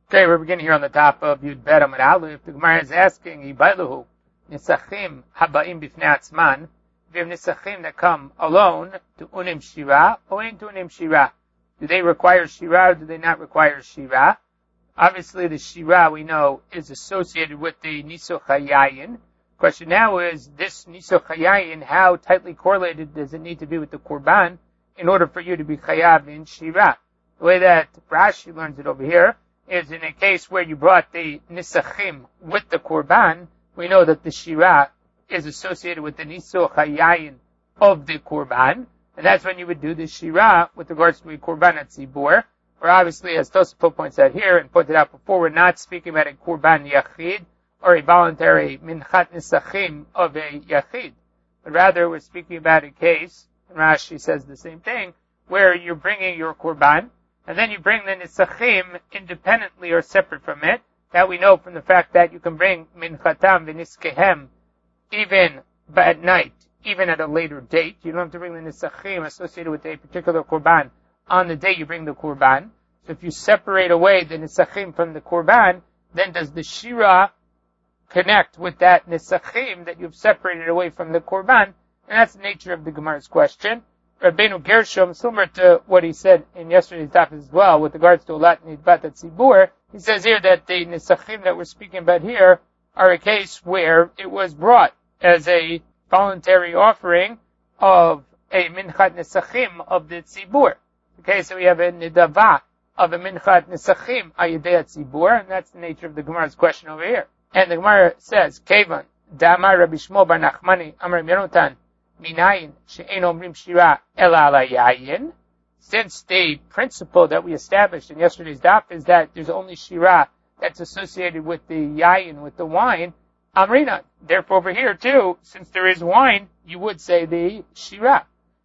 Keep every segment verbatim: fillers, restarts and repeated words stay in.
Okay, we're beginning here on the top of Yud Bet Amud Aleph. The Gemara is asking, Yibailuhu, Nisachim Habaim Bifnei Atzman, if you have Nisachim that come alone to Unim Shira, or into Unim Shira. Do they require Shira or do they not require Shira? Obviously the Shira, we know, is associated with the Nisoch HaYayin. Question now is, this Nisoch HaYayin, how tightly correlated does it need to be with the Korban in order for you to be Chayav in Shira? The way that Rashi learns it over here is in a case where you brought the Nisachim with the Korban, we know that the Shira is associated with the Nisoch HaYayin of the Korban, and that's when you would do the Shira with regards to a Korban at Tzibur, where obviously, as Tosafot points out here and pointed out before, we're not speaking about a Korban Yachid or a voluntary Minchat Nisachim of a Yachid, but rather we're speaking about a case, and Rashi says the same thing, where you're bringing your Korban, and then you bring the Nisachim independently or separate from it. That we know from the fact that you can bring Minchatam v'Niskehem even at night, even at a later date. You don't have to bring the Nisachim associated with a particular Korban on the day you bring the Korban. So if you separate away the Nisachim from the Korban, then does the Shira connect with that Nisachim that you've separated away from the Korban? And that's the nature of the Gemara's question. Rabbeinu Gershom, similar to what he said in yesterday's daf as well, with regards to Olat Nidbat Tzibur, he says here that the Nisachim that we're speaking about here are a case where it was brought as a voluntary offering of a Minchat Nisachim of the Tzibur. Okay, so we have a Nidava of a Minchat Nisachim Ayidei Tzibur, and that's the nature of the Gemara's question over here. And the Gemara says, Kevan, Da'amar Rabbi Shmuel bar Nachmani, Amar Yerotan, Minayin she'ein omrim shira ela ala yayin. Since the principle that we established in yesterday's daf is that there's only shira that's associated with the yayin, with the wine, amrina. Therefore over here too, since there is wine, you would say the shira.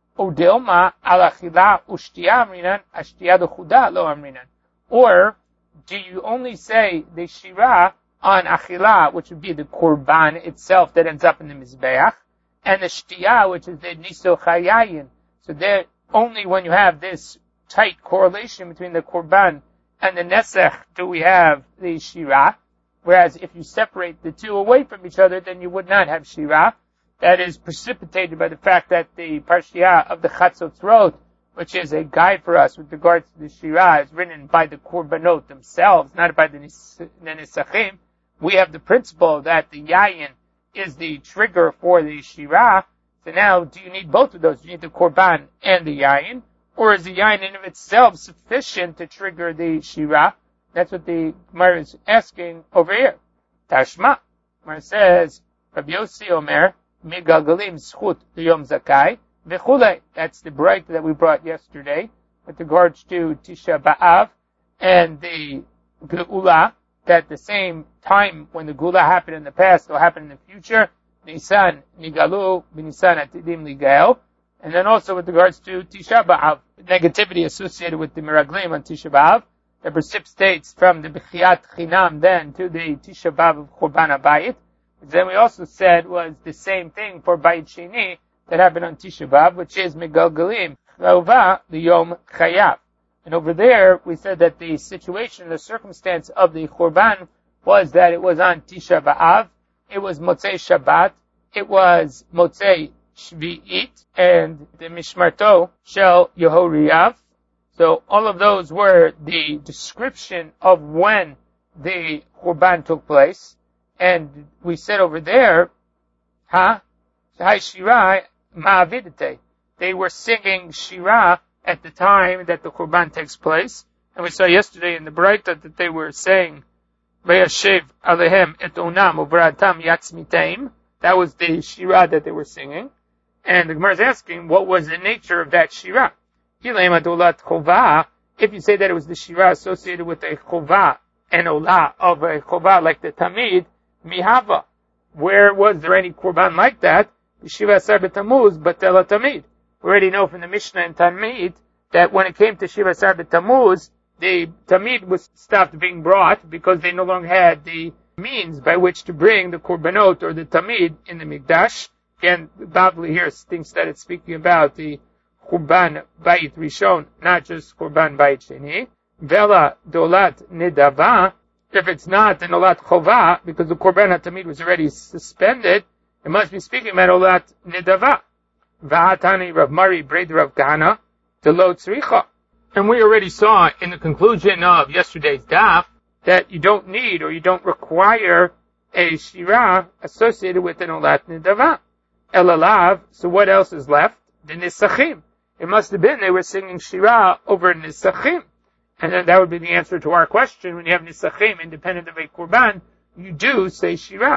Odilma ala chila ushtiya amrinan, ashtiya dechuda lo amrinan. Or do you only say the shira on achila, which would be the korban itself that ends up in the mizbeach, and the shtiyah, which is the nisoch hayayin. So there, only when you have this tight correlation between the korban and the nesech do we have the shira. Whereas if you separate the two away from each other, then you would not have shira. That is precipitated by the fact that the parshiyah of the Chatzotzrot, which is a guide for us with regards to the shira, is written by the korbanot themselves, not by the nisachim. We have the principle that the yayin is the trigger for the shira. So now, do you need both of those? Do you need the korban and the yayin? Or is the yayin in of itself sufficient to trigger the shira? That's what the Gemara is asking over here. Tashma. Gemara says, Rabbi Yossi Omer, Migalgalim Schut Yom Zakai, Vechulei. That's the break that we brought yesterday with regards to Tisha B'Av and the Geula, that the same time when the Gula happened in the past will happen in the future. Nisan Nigalu, Nisan Atidim Ligael. And then also with regards to Tisha B'Av, negativity associated with the Miraglim on Tisha B'Av, that precipitates from the B'chiyat Chinam then to the Tisha B'Av of Churban HaBayit. Which then we also said was the same thing for Bayit Sheni that happened on Tisha B'Av, which is Megalgalim Chauva L'Yom Chayav. And over there, we said that the situation, the circumstance of the Churban was that it was on Tisha B'Av, it was Motzei Shabbat, it was Motzei Shvi'it, and the Mishmarto Shel Yehoriav. So all of those were the description of when the Churban took place. And we said over there, Ha, Hai Shira Ma'avidite. They were singing Shira at the time that the Churban takes place. And we saw yesterday in the Braita that they were saying, Vayashev Alehem et Onam Uvratam Yatzmiteim. That was the Shira that they were singing. And the Gemara is asking, what was the nature of that Shira? Hilem Adolat Chovah. If you say that it was the Shira associated with a Chovah, an Olah of a Chovah like the Tamid, Mihava. Where was there any Korban like that? The Shiva Asar B'Tamuz, Batela Tamid. We already know from the Mishnah and Talmud that when it came to Shiva Asar B'Tamuz, the Tamid was stopped being brought because they no longer had the means by which to bring the Korbanot or the Tamid in the Mikdash. Again, Bavli here thinks that it's speaking about the Churban Bayit Rishon, not just Churban Bayit Sheni. Vela dolat nidava, if it's not an olat chova, because the korban hatamid was already suspended, it must be speaking about olat nidava. V'hatani Rav Mari Breid Rav Kahana Delo tzricha. And we already saw in the conclusion of yesterday's daf that you don't need or you don't require a shira associated with an olat nidava. Elalav, so what else is left? The nisachim. It must have been they were singing shira over nisachim. And then that would be the answer to our question. When you have nisachim independent of a korban, you do say shira.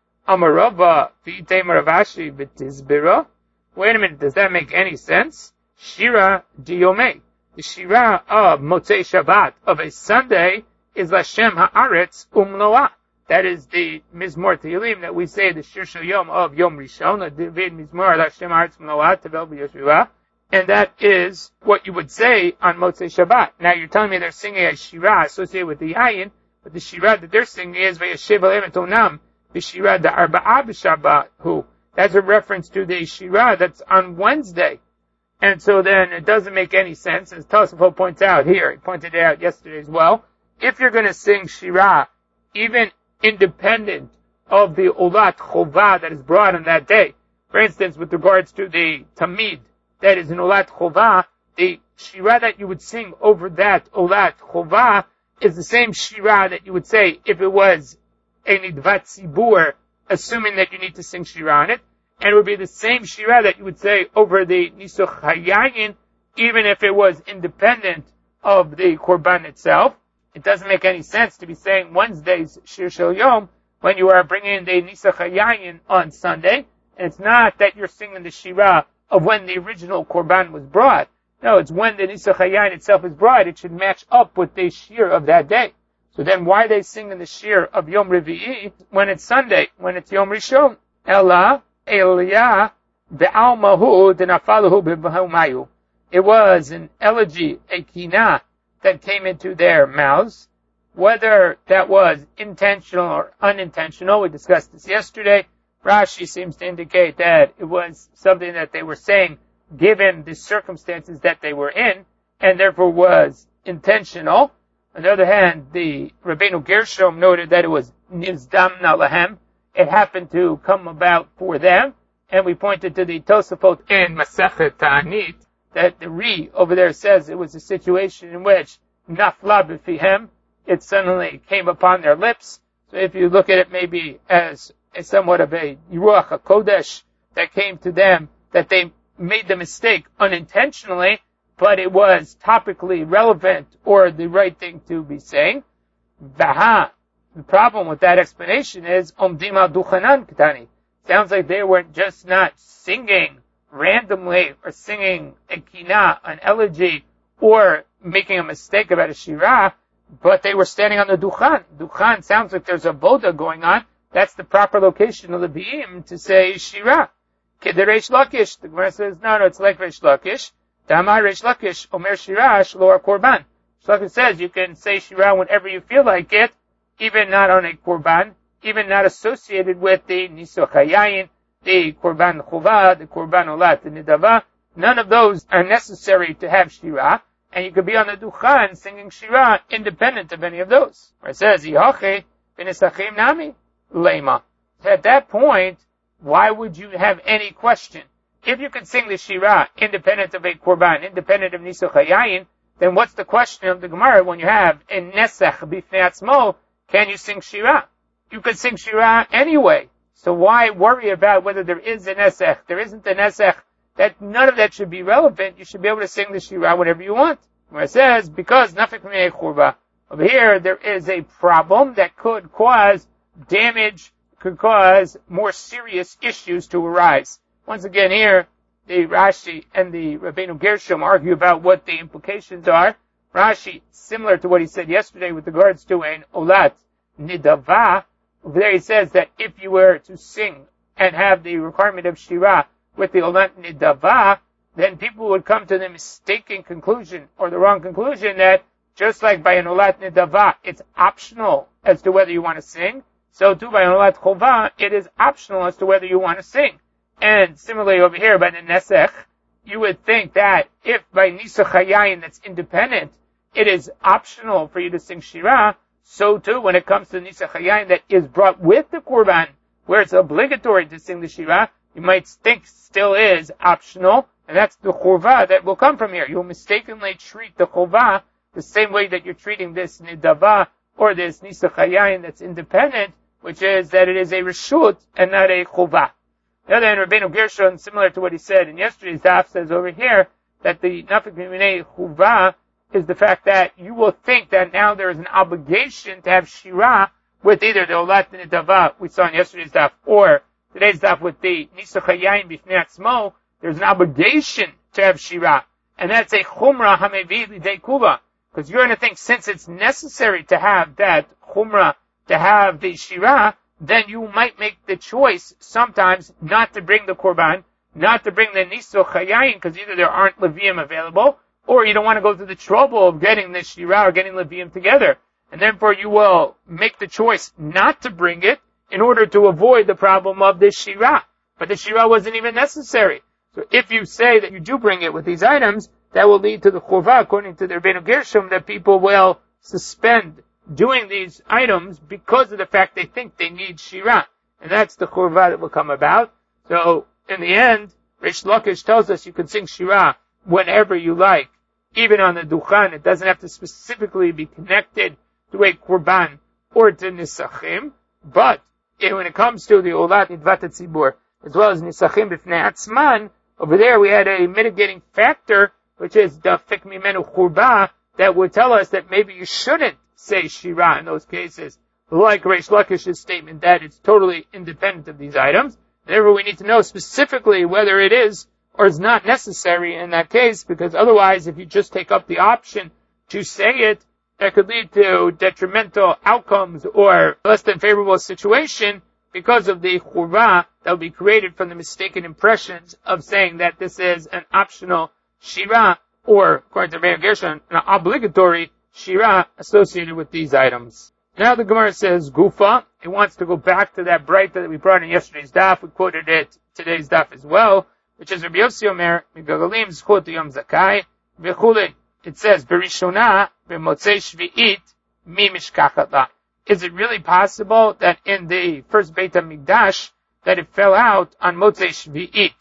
Amarava v'itei maravashi b'tizbira. Wait a minute, does that make any sense? Shira diyomei. The shira of Motzei Shabbat, of a Sunday, is Lashem Haaretz Umloah. That is the Mizmor Tehillim that we say, the Shir Shel Yom of Yom Rishon, the David Mizmor Lashem Haaretz Umloah, Tevel B'Yeshua. And that is what you would say on Motzei Shabbat. Now you're telling me they're singing a shira associated with the Yayin, but the shira that they're singing is V'Yashev Aleim Et Onam, the shira the Arba'ah B'Shabbat, who, that's a reference to the shira that's on Wednesday. And so then it doesn't make any sense, as Tosafot points out here, he pointed it out yesterday as well. If you're going to sing shira, even independent of the olat chova that is brought on that day, for instance, with regards to the tamid, that is an olat chova, the shira that you would sing over that olat chova is the same shira that you would say if it was a nidvat zibur, assuming that you need to sing shira on it, and it would be the same shira that you would say over the nisuch hayayin, even if it was independent of the korban itself. It doesn't make any sense to be saying Wednesday's shir shel yom when you are bringing the nisuch hayayin on Sunday, and it's not that you're singing the shira of when the original korban was brought. No, it's when the nisuch hayayin itself is brought. It should match up with the shir of that day. So then why are they singing the shir of Yom Revi'i when it's Sunday, when it's Yom Rishon? Ella, Elia, Be'almahu, Denafalahu Be'bahumayu. It was an elegy, a kinah, that came into their mouths. Whether that was intentional or unintentional, we discussed this yesterday. Rashi seems to indicate that it was something that they were saying given the circumstances that they were in, and therefore was intentional. On the other hand, the Rabbeinu Gershom noted that it was nizdamna lahem. It happened to come about for them. And we pointed to the Tosafot in Masechet Ta'anit that the Ri over there says it was a situation in which nafla b'fihem, it suddenly came upon their lips. So if you look at it maybe as, as somewhat of a Ruach HaKodesh that came to them, that they made the mistake unintentionally, but it was topically relevant or the right thing to be saying. Vaha. The problem with that explanation is Omdim al Duchanan Ketani. Sounds like they were just not singing randomly or singing a kinah, an elegy, or making a mistake about a shira, but they were standing on the Duchan. Duchan sounds like there's a boda going on. That's the proper location of the Bi'im to say shira. Keder Reish Lakish. The Gemara says, no, no, it's like Reish Lakish. Damar Reish Lakish, Omer Shira, Shloar Korban. Lakish says you can say Shira whenever you feel like it, even not on a Korban, even not associated with the Nisuch Hayayin, the Korban Chova, the Korban Olat, the Nidava. None of those are necessary to have Shira, and you could be on the Duchan singing Shira independent of any of those. Where it says, Yihoche, B'nisachim Nami, Lema. At that point, why would you have any question? If you can sing the Shira independent of a Korban, independent of Nisuch Hayayin, then what's the question of the Gemara when you have a Nesach B'fnei Atzmo? Can you sing Shira? You can sing Shira anyway. So why worry about whether there is an Nesach, there isn't an Nesach? That none of that should be relevant. You should be able to sing the Shira whenever you want. Where it says, because Nafik Minei Churba. Over here, there is a problem that could cause damage, could cause more serious issues to arise. Once again here, the Rashi and the Rabbeinu Gershom argue about what the implications are. Rashi, similar to what he said yesterday with regards to an Olat Nidava, over there he says that if you were to sing and have the requirement of Shira with the Olat Nidava, then people would come to the mistaken conclusion or the wrong conclusion that just like by an Olat Nidava, it's optional as to whether you want to sing, so too by an Olat Chova, it is optional as to whether you want to sing. And similarly over here by the Nesech, you would think that if by Nisuch Hayayin that's independent, it is optional for you to sing Shirah, so too when it comes to Nisach HaYayin that is brought with the Korban, where it's obligatory to sing the Shirah, you might think still is optional, and that's the Churva that will come from here. You'll mistakenly treat the Churva the same way that you're treating this Nidava or this Nisach HaYayin that's independent, which is that it is a Reshut and not a Churva. The other hand, Rabbeinu Gershon, similar to what he said in yesterday's daf, says over here that the Nafik Miminei Churva is the fact that you will think that now there is an obligation to have Shirah with either the Olat Nidava we saw in yesterday's daf or today's daf with the Nisach HaYayin Bifnei Atzmo. There's an obligation to have Shirah. And that's a Chumrah Hamevi Lidei Kula. Because you're going to think since it's necessary to have that Chumrah, to have the Shirah, then you might make the choice sometimes not to bring the Korban, not to bring the Nisach HaYayin, because either there aren't Levium available, or you don't want to go through the trouble of getting the Shirah or getting Levium together. And therefore you will make the choice not to bring it in order to avoid the problem of the Shirah. But the Shirah wasn't even necessary. So if you say that you do bring it with these items, that will lead to the Churva, according to the Rebbeinu Gershom, that people will suspend doing these items because of the fact they think they need Shirah. And that's the Churva that will come about. So in the end, Reish Lakish tells us you can sing Shirah whenever you like, even on the Duchan. It doesn't have to specifically be connected to a Korban or to Nisachim, but when it comes to the Olat Nidvat Tzibur, as well as Nisachim B'fnei Atzman, over there we had a mitigating factor, which is the Fik Mimenu Churba, that would tell us that maybe you shouldn't say Shirah in those cases, like Reish Lakish's statement that it's totally independent of these items. Therefore, we need to know specifically whether it is or is not necessary in that case, because otherwise, if you just take up the option to say it, that could lead to detrimental outcomes or less than favorable situation because of the churva that will be created from the mistaken impressions of saying that this is an optional shirah or, according to Rebbeinu Gershon, an obligatory shirah associated with these items. Now the Gemara says, Gufa. It wants to go back to that brighta that we brought in yesterday's daf. We quoted it today's daf as well, which is Rabbi Yossi Omer, Migagalim Zchut Yom Zakai, V'chule. It says, Berishona, B'motzei Shvi'it, Mi Mishkachat La. Is it really possible that in the first Beit HaMikdash, that it fell out on Motzei Shvi'it?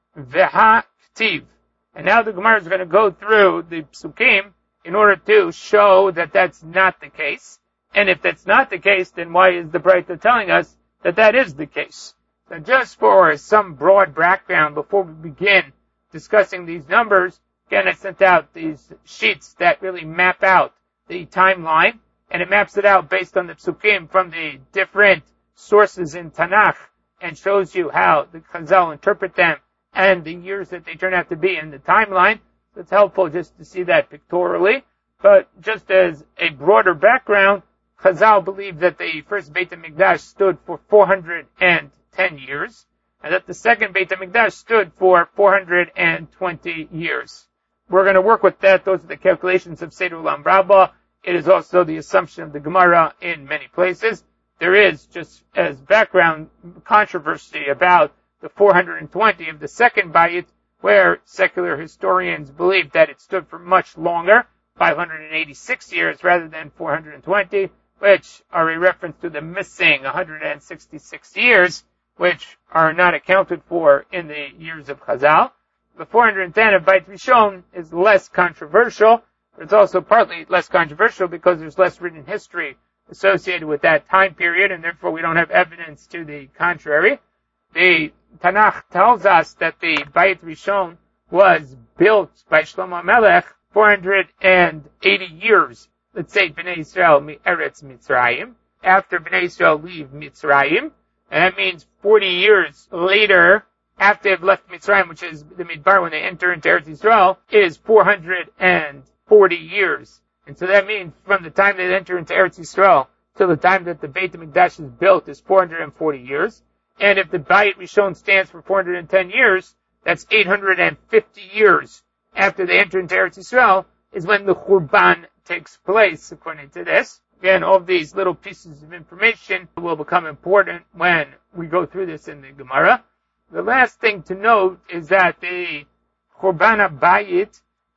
V'ha Ktiv. And now the Gemara is going to go through the Psukim in order to show that that's not the case. And if that's not the case, then why is the Braita telling us that that is the case? So just for some broad background before we begin discussing these numbers, again, I sent out these sheets that really map out the timeline, and it maps it out based on the psukim from the different sources in Tanakh, and shows you how the Chazal interpret them and the years that they turn out to be in the timeline. So it's helpful just to see that pictorially. But just as a broader background, Chazal believed that the first Beit HaMikdash stood for four hundred ten years, and that the second Beit HaMikdash stood for four hundred twenty years. We're going to work with that. Those are the calculations of Seder Ulam Rabbah. It is also the assumption of the Gemara in many places. There is, just as background, controversy about the four hundred twenty of the second Bayit, where secular historians believe that it stood for much longer, five hundred eighty-six years rather than four hundred twenty, which are a reference to the missing one hundred sixty-six years, which are not accounted for in the years of Chazal. The four hundred ten of Beit Rishon is less controversial, but it's also partly less controversial because there's less written history associated with that time period, and therefore we don't have evidence to the contrary. The Tanakh tells us that the Beit Rishon was built by Shlomo Melech four hundred eighty years, let's say, Bnei Yisrael Eretz Mitzrayim, after Bnei Yisrael leave Mitzrayim, and that means forty years later, after they've left Mitzrayim, which is the Midbar, when they enter into Eretz Yisrael, is four hundred forty years. And so that means from the time they enter into Eretz Yisrael till the time that the Beit HaMikdash is built is four hundred forty years. And if the Beit Rishon stands for four hundred ten years, that's eight hundred fifty years after they enter into Eretz Yisrael is when the Churban takes place, according to this. Again, all of these little pieces of information will become important when we go through this in the Gemara. The last thing to note is that the Churban HaBayit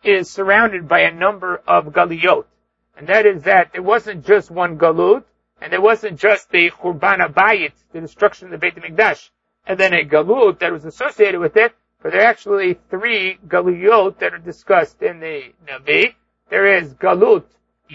is surrounded by a number of galiyot. And that is that there wasn't just one galut, and there wasn't just the Churban HaBayit, the destruction of the Beit HaMikdash, and then a galut that was associated with it, but there are actually three galuyot that are discussed in the Navi. There is galut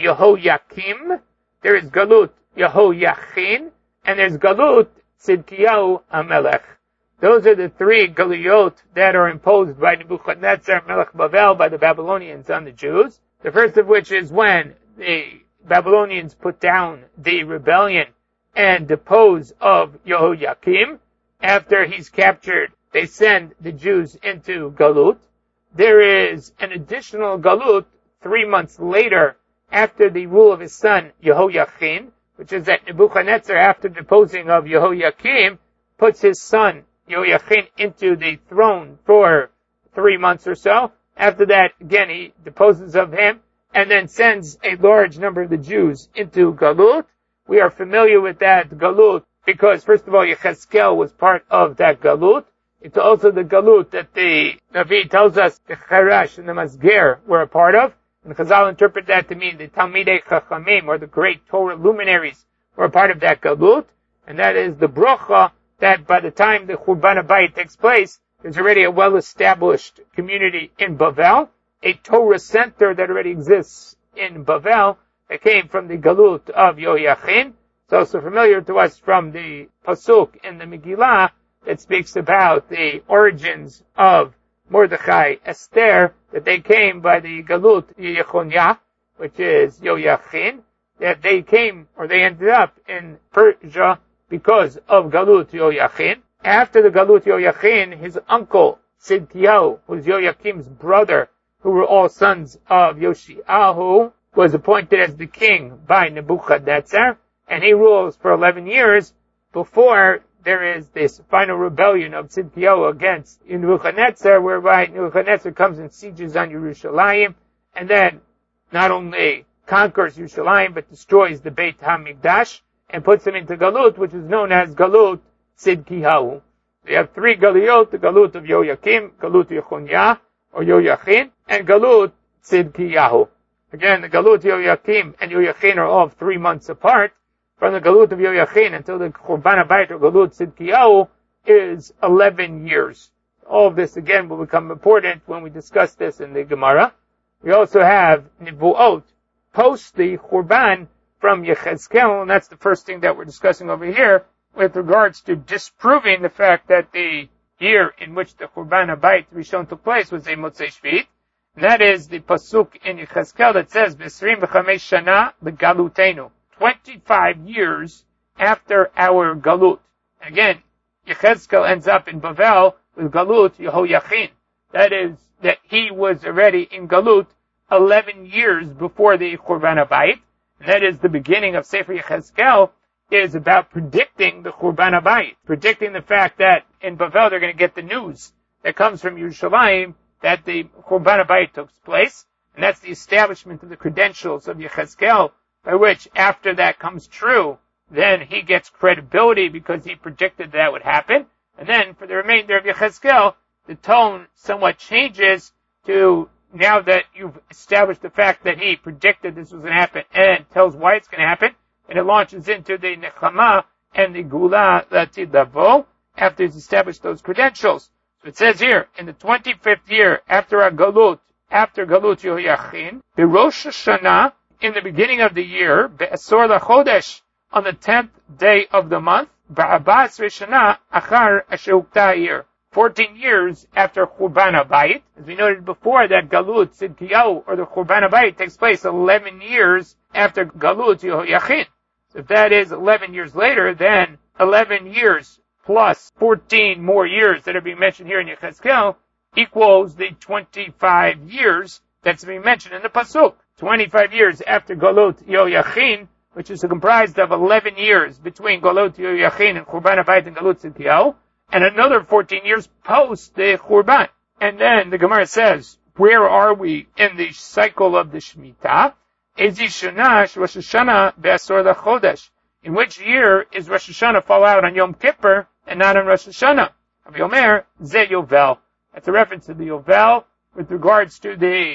Yehoyakim, there is galut Yehoyachin, and there's galut Tzidkiyahu HaMelech. Those are the three galuyot that are imposed by Nebuchadnezzar, Melech Bavel, by the Babylonians on the Jews. The first of which is when the Babylonians put down the rebellion and depose of Yehoyakim. After he's captured, they send the Jews into Galut. There is an additional Galut three months later after the rule of his son Yehoyachin, which is that Nebuchadnezzar, after deposing of Yehoyakim, puts his son Yehoyachin into the throne for three months or so. After that, again, he deposes of him and then sends a large number of the Jews into Galut. We are familiar with that Galut because, first of all, Yechezkel was part of that Galut. It's also the Galut that the Navi tells us the Charash and the Masger were a part of. And Chazal interpret that to mean the Talmidei Chachamim, or the great Torah luminaries, were a part of that Galut. And that is the Brocha that by the time the Churban HaBayit takes place, there's already a well-established community in Bavel, a Torah center that already exists in Bavel that came from the Galut of Yehoyachin. It's also familiar to us from the Pasuk in the Megillah that speaks about the origins of Mordechai, Esther, that they came by the Galut Yechoniah, which is Yehoyachin, that they came, or they ended up in Persia because of Galut Yehoyachin. After the Galut Yehoyachin, his uncle, Tzidkiyahu, who was Yehoyakim's brother, who were all sons of Yoshiahu, was appointed as the king by Nebuchadnezzar, and he rules for eleven years before there is this final rebellion of Tzidkiyahu against Nebuchadnezzar, whereby Nebuchadnezzar comes and sieges on Yerushalayim, and then not only conquers Yerushalayim, but destroys the Beit HaMikdash, and puts him into Galut, which is known as Galut Tzidkiyahu. We have three Galuyot, the Galut of Yehoyakim, Galut Yechoniah, or Yehoyachin, and Galut Tzidkiyahu. Again, the Galut Yehoyakim and Yehoyachin are all three months apart. From the Galut of Yehoyachin until the Churban HaBayit or Galut Tzidkiyahu is eleven years. All of this again will become important when we discuss this in the Gemara. We also have Nivuot, post the Churban from Yechezkel, and that's the first thing that we're discussing over here with regards to disproving the fact that the year in which the Churban HaBayit Rishon took place was a Motzei Shvit. And that is the Pasuk in Yechezkel that says, B'esrim v'chamesh shana b'galutenu. twenty-five years after our Galut. Again, Yechezkel ends up in Bavel with Galut Yehoyachin. That is, that he was already in Galut eleven years before the Churban HaBayit. And that is the beginning of Sefer Yechezkel, is about predicting the Churban HaBayit, predicting the fact that in Bavel they're going to get the news that comes from Yerushalayim that the Churban HaBayit took place, and that's the establishment of the credentials of Yechezkel, by which, after that comes true, then he gets credibility because he predicted that would happen. And then, for the remainder of Yechezkel, the tone somewhat changes to, now that you've established the fact that he predicted this was going to happen and tells why it's going to happen, and it launches into the Nechama and the Gula Latidavo after he's established those credentials. So it says here, in the twenty-fifth year after our Galut, after Galut Yehoyachin, the Rosh Hashanah, in the beginning of the year, Be'asor LaChodesh, on the tenth day of the month, Ba'abas Rishana Achar Ashehukta year, fourteen years after Churban HaBayit. As we noted before, that Galut Tzidkiyahu, or the Churban HaBayit, takes place eleven years after Galut Yehoyachin. So if that is eleven years later, then eleven years plus fourteen more years that are being mentioned here in Yechezkel equals the twenty-five years that's being mentioned in the Pasuk. twenty-five years after Galut Yehoyachin, which is comprised of eleven years between Galut Yehoyachin and Churban HaBayit and Galut Tzidkiyahu, and another fourteen years post the Churban. And then the Gemara says, where are we in the cycle of the Shemitah? Ezi Shana Rosh Hashanah Be'asor LaChodesh. In which year is Rosh Hashanah fall out on Yom Kippur and not on Rosh Hashanah? Rabbi Omer, Ze Yovel. That's a reference to the Yovel with regards to the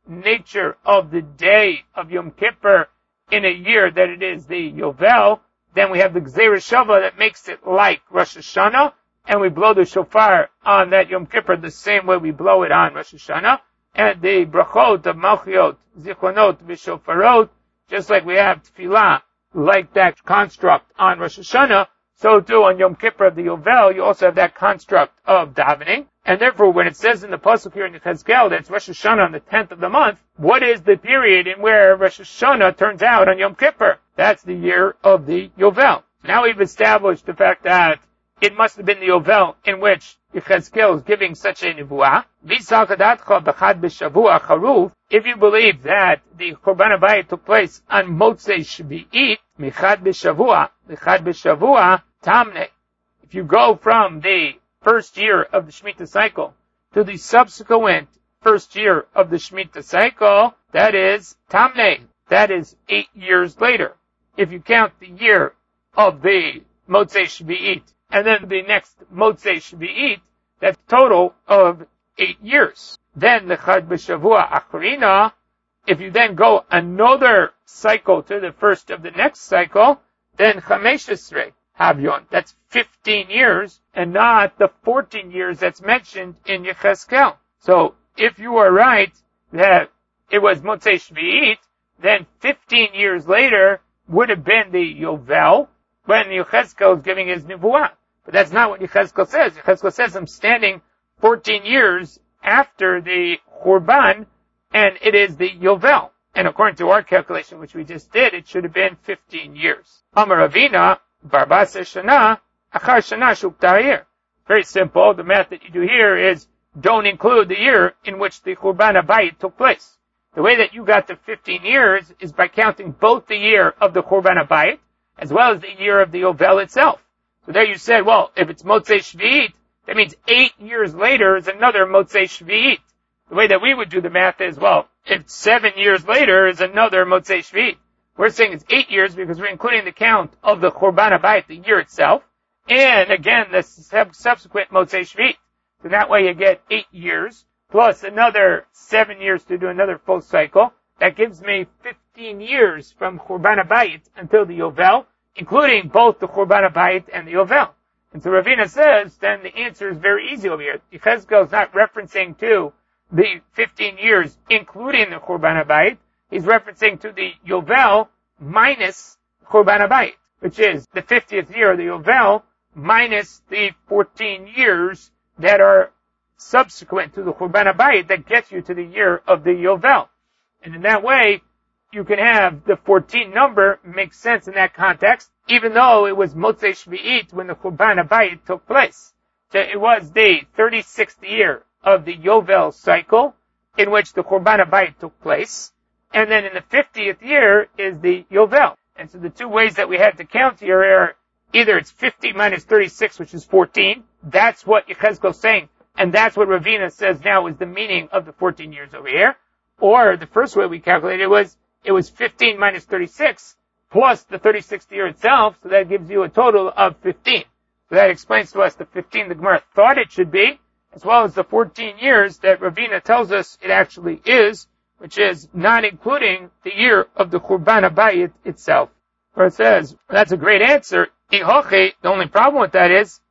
nature of the day of Yom Kippur in a year that it is the Yovel, then we have the Gzeira Shava that makes it like Rosh Hashanah, and we blow the shofar on that Yom Kippur the same way we blow it on Rosh Hashanah, and the brachot of Malchiot, Zichronot, Vishofarot, just like we have Tefillah, like that construct on Rosh Hashanah, so too on Yom Kippur of the Yovel, you also have that construct of davening. And therefore, when it says in the pasuk here in Yechezkel that it's Rosh Hashanah on the tenth of the month, what is the period in where Rosh Hashanah turns out on Yom Kippur? That's the year of the Yovel. Now we've established the fact that it must have been the Yovel in which Yechezkel is giving such a nevuah. If you believe that the Churban HaBayit took place on Motzei Shvi'it, Michad B'Shavua, Michad B'Shavua, Tamne. If you go from the first year of the Shemitah cycle to the subsequent first year of the Shemitah cycle, that is Tamne. That is eight years later. If you count the year of the Motzei Shvi'it and then the next Motzei Shvi'it, that's a total of eight years. Then the Chad B'Shavua Achrina, if you then go another cycle to the first of the next cycle, then Chamesh Esrei Havyon. That's fifteen years and not the fourteen years that's mentioned in Yechezkel. So if you are right that it was Motzei Shvi'it, then fifteen years later would have been the Yovel when Yechezkel is giving his Nevuah. But that's not what Yechezkel says. Yechezkel says I'm standing fourteen years after the Churban, and it is the Yovel. And according to our calculation, which we just did, it should have been fifteen years. Amar Avina, Barbasa Shana, Achar Shana Shuktar. Very simple. The math that you do here is don't include the year in which the Churban HaBayit took place. The way that you got to fifteen years is by counting both the year of the Churban HaBayit as well as the year of the Yovel itself. So there you said, well, if it's Motzei Shvi'it, that means eight years later is another Motzei Shvi'it. The way that we would do the math is, well, if seven years later is another Motzei Shvi'it. We're saying it's eight years because we're including the count of the Churban HaBayit, the year itself, and again, the subsequent Motzei Shvi'it. So that way you get eight years, plus another seven years to do another full cycle. That gives me fifteen years from Churban HaBayit until the Yovel, including both the Churban HaBayit and the Yovel. And so Ravina says, then the answer is very easy over here. Yechezkel is not referencing to the fifteen years, including the Churban HaBayit. He's referencing to the Yovel minus Churban HaBayit, which is the fiftieth year of the Yovel minus the fourteen years that are subsequent to the Churban HaBayit that gets you to the year of the Yovel. And in that way, you can have the fourteen number make sense in that context, even though it was Motzei Shvi'it when the Churban HaBayit took place. So it was the thirty-sixth year of the Yovel cycle in which the Churban HaBayit took place. And then in the fiftieth year is the Yovel. And so the two ways that we have to count here are either it's fifty minus thirty-six, which is fourteen. That's what Yechezkel is saying. And that's what Ravina says now is the meaning of the fourteen years over here. Or the first way we calculated was, it was fifteen minus thirty-six plus the thirty-sixth year itself. So that gives you a total of fifteen. So that explains to us the fifteen the Gemara thought it should be, as well as the fourteen years that Ravina tells us it actually is, which is not including the year of the Churban HaBayit itself. Where it says, that's a great answer. The only problem with that is,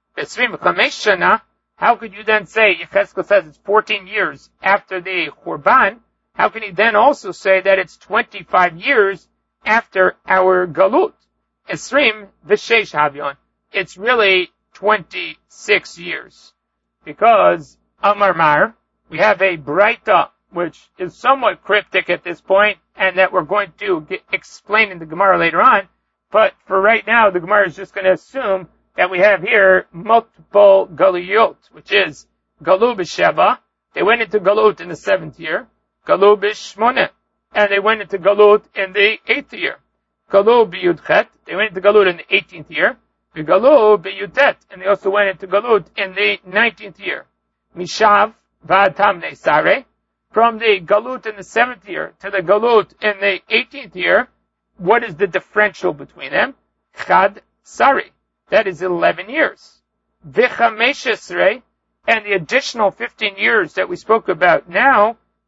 how could you then say, Yechezkel says it's fourteen years after the Churban, how can he then also say that it's twenty-five years after our Galut? Esrim v'sheish havyon. It's really twenty-six years. Because, Amar Mar, we have a Braita, which is somewhat cryptic at this point, and that we're going to get, explain in the Gemara later on. But for right now, the Gemara is just going to assume that we have here multiple Galuyot, which is Galu b'Sheva. They went into Galut in the seventh year. Galu b'Shmoneh. And they went into Galut in the eighth year. Galu b'Yudchet. They went into Galut in the eighteenth year. Galu b'Yudet. And they also went into Galut in the nineteenth year. Mishav v'ad Tamnei Sare. From the Galut in the seventh year to the Galut in the eighteenth year, what is the differential between them? Chad Sari. That is eleven years. V'chamesh esrei, and the additional fifteen years that we spoke about now,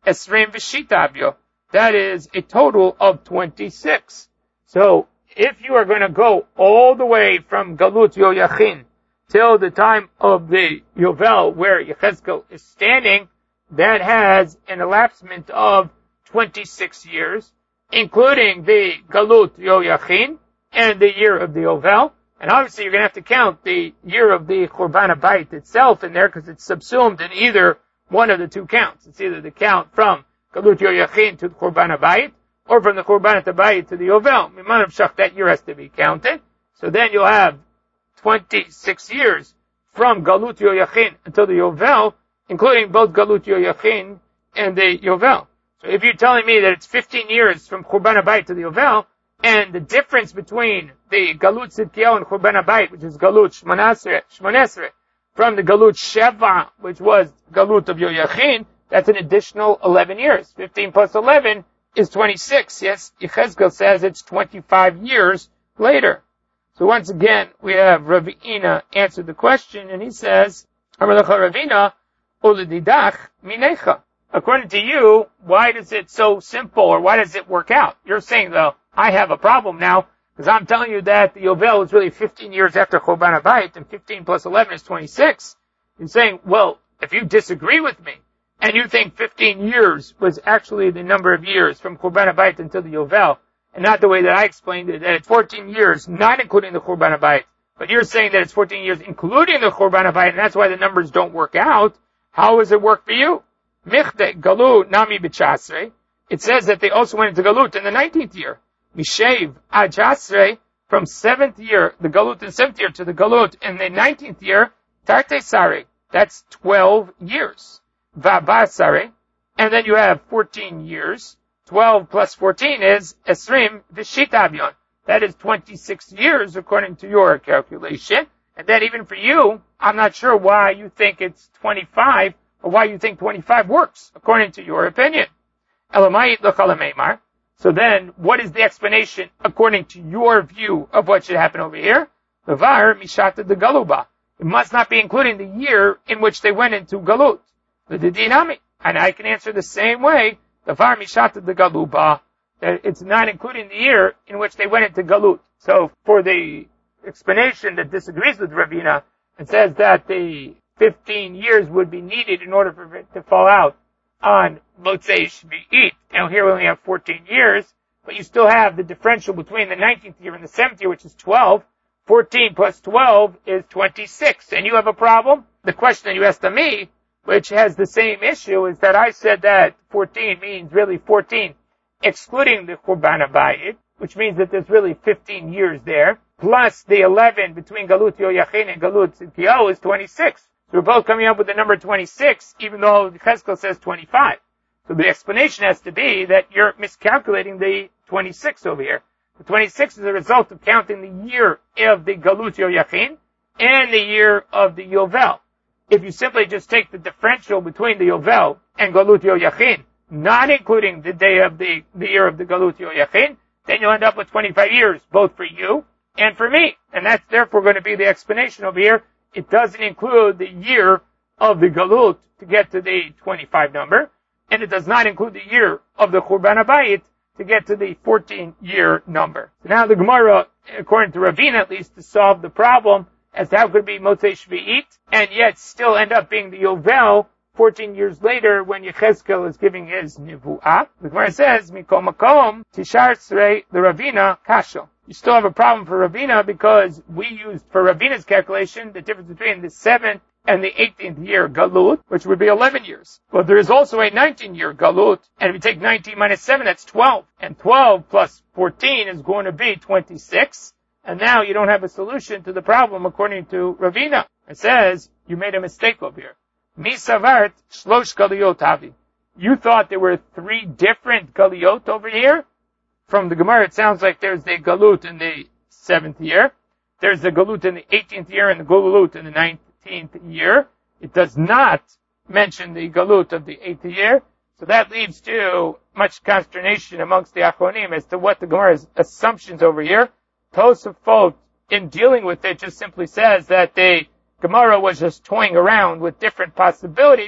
esrim v'shitavyo. That is a total of twenty-six. So, if you are going to go all the way from Galut Yoyachin till the time of the Yovel where Yechezkel is standing, that has an elapsement of twenty-six years, including the Galut Yoyachin and the year of the Yovel. And obviously you're going to have to count the year of the Churban HaBayit itself in there because it's subsumed in either one of the two counts. It's either the count from Galut Yoyachin to the Churban HaBayit or from the Churban HaBayit to the Yovel. Miman Shach, that year has to be counted. So then you'll have twenty-six years from Galut Yoyachin until the Yovel, including both Galut Yoyachin and the Yovel. So if you're telling me that it's fifteen years from Churban HaBayit to the Yovel, and the difference between the Galut Tzidkiyahu and Churban HaBayit, which is Galut Shmonesre, from the Galut Sheva, which was Galut of Yoyachin, that's an additional eleven years. fifteen plus eleven is twenty-six. Yes, Yechezkel says it's twenty-five years later. So once again, we have Ravina answer the question, and he says, Amar lecha Ravina, uledidach minecha. According to you, why is it so simple, or why does it work out? You're saying, though, I have a problem now, because I'm telling you that the Yovel was really fifteen years after Churban HaBayit, and fifteen plus eleven is twenty-six. You're saying, well, if you disagree with me, and you think fifteen years was actually the number of years from Churban HaBayit until the Yovel, and not the way that I explained it, that it's fourteen years, not including the Churban HaBayit, but you're saying that it's fourteen years including the Churban HaBayit, and that's why the numbers don't work out, how does it work for you? Michte Galut Nami B'Chasre. It says that they also went into Galut in the nineteenth year. Mishev Ad Chasre, from seventh year, the Galut in the seventh year to the Galut in the nineteenth year, Tarte Sare. That's twelve years. Vaba Sare. And then you have fourteen years. twelve plus fourteen is Esrim V'Shitavion. That is twenty-six years according to your calculation. And then even for you, I'm not sure why you think it's twenty-five, or why you think twenty-five works, according to your opinion. Elamayit l'chalameimar. So then, what is the explanation according to your view of what should happen over here? Levar mishata de galuba. It must not be including the year in which they went into galut. L'didinami. And I can answer the same way. Levar mishata de galuba. That it's not including the year in which they went into galut. So, for the explanation that disagrees with Ravina, and says that the fifteen years would be needed in order for it to fall out on Motzei Shvi'it. Now here we only have fourteen years, but you still have the differential between the nineteenth year and the seventh year, which is twelve. fourteen plus twelve is twenty-six. And you have a problem? The question that you asked of me, which has the same issue, is that I said that fourteen means really fourteen, excluding the Churban HaBayit, which means that there's really fifteen years there, plus the eleven between Galut Yoyachin and Galut Tzidkiyahu is twenty-six. So we're both coming up with the number twenty-six, even though Cheskel says twenty-five. So the explanation has to be that you're miscalculating the twenty-six over here. The twenty-six is a result of counting the year of the Galut Yoyachin and the year of the Yovel. If you simply just take the differential between the Yovel and Galut Yoyachin, not including the day of the, the year of the Galut Yoyachin, then you'll end up with twenty-five years, both for you and for me. And that's therefore going to be the explanation over here. It doesn't include the year of the Galut to get to the twenty-five number, and it does not include the year of the Churban HaBayit to get to the fourteen year number. So now the Gemara, according to Ravina at least, to solve the problem as to how it could be Motzei Shvi'it, and yet still end up being the Yovel fourteen years later when Yechezkel is giving his Nivu'ah. The Gemara says, Mikom Makom, Tishar Tzrei, the Ravina, Kasho. You still have a problem for Ravina because we used, for Ravina's calculation, the difference between the seventh and the eighteenth year Galut, which would be eleven years. But there is also a nineteen year Galut, and if you take nineteen minus seven, that's twelve. And twelve plus fourteen is going to be twenty-six. And now you don't have a solution to the problem according to Ravina. It says, you made a mistake over here. Mi savart shlosh galiyot havi. You thought there were three different galiyot over here? From the Gemara, it sounds like there's the galut in the seventh year. There's the galut in the eighteenth year and the galut in the nineteenth year. It does not mention the galut of the eighth year. So that leads to much consternation amongst the Achronim as to what the Gemara's assumptions over here. Tosafot, in dealing with it, just simply says that the Gemara was just toying around with different possibilities,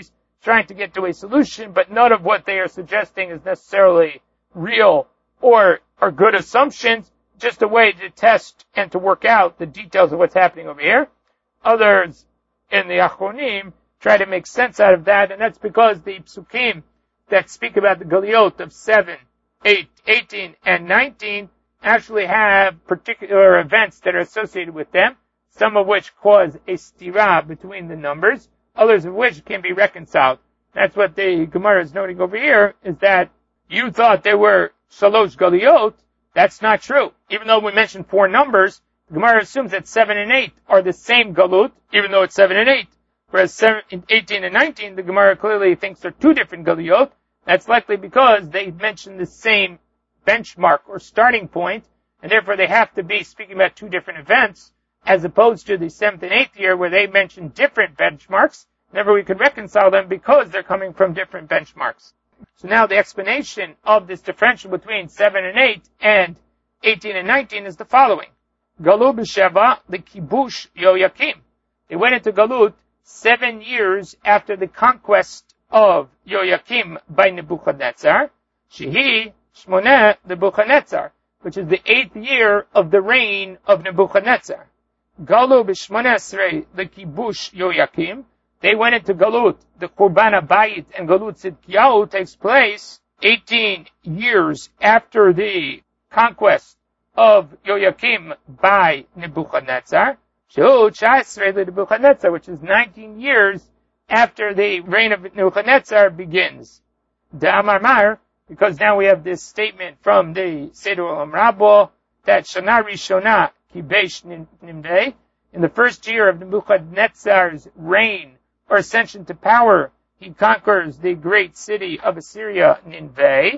trying to get to a solution, but none of what they are suggesting is necessarily real or are good assumptions, just a way to test and to work out the details of what's happening over here. Others in the Achronim try to make sense out of that, and that's because the psukim that speak about the Galiot of seven, eight, eighteen, and nineteen actually have particular events that are associated with them, some of which cause a stira between the numbers, others of which can be reconciled. That's what the Gemara is noting over here, is that you thought there were shalosh Galiot. That's not true. Even though we mentioned four numbers, the Gemara assumes that seven and eight are the same Galut, even though it's seven and eight. Whereas seven, eighteen and nineteen, the Gemara clearly thinks they're two different Galiot. That's likely because they mention the same benchmark or starting point, and therefore they have to be speaking about two different events, as opposed to the seventh and eighth year where they mention different benchmarks. Therefore we could reconcile them because they're coming from different benchmarks. So now the explanation of this differential between seven and eight and eighteen and nineteen is the following. Galut b'sheva, the kibush Yoyakim. They went into Galut seven years after the conquest of Yoyakim by Nebuchadnezzar. Shehi shmoneh Nebuchadnezzar, which is the eighth year of the reign of Nebuchadnezzar. Galut b'shmoneh esrei, the kibush Yoyakim. They went into Galut, the Korban Abayit and Galut Tzidkiyahu takes place eighteen years after the conquest of Yoyakim by Nebuchadnezzar. Shehu Chasrei Nebuchadnezzar, which is nineteen years after the reign of Nebuchadnezzar begins. Da'amar Mar, because now we have this statement from the Seder Olam Rabbo, that Shana Rishona Kibesh Nimdei, in the first year of Nebuchadnezzar's reign, or ascension to power, he conquers the great city of Assyria, Nineveh.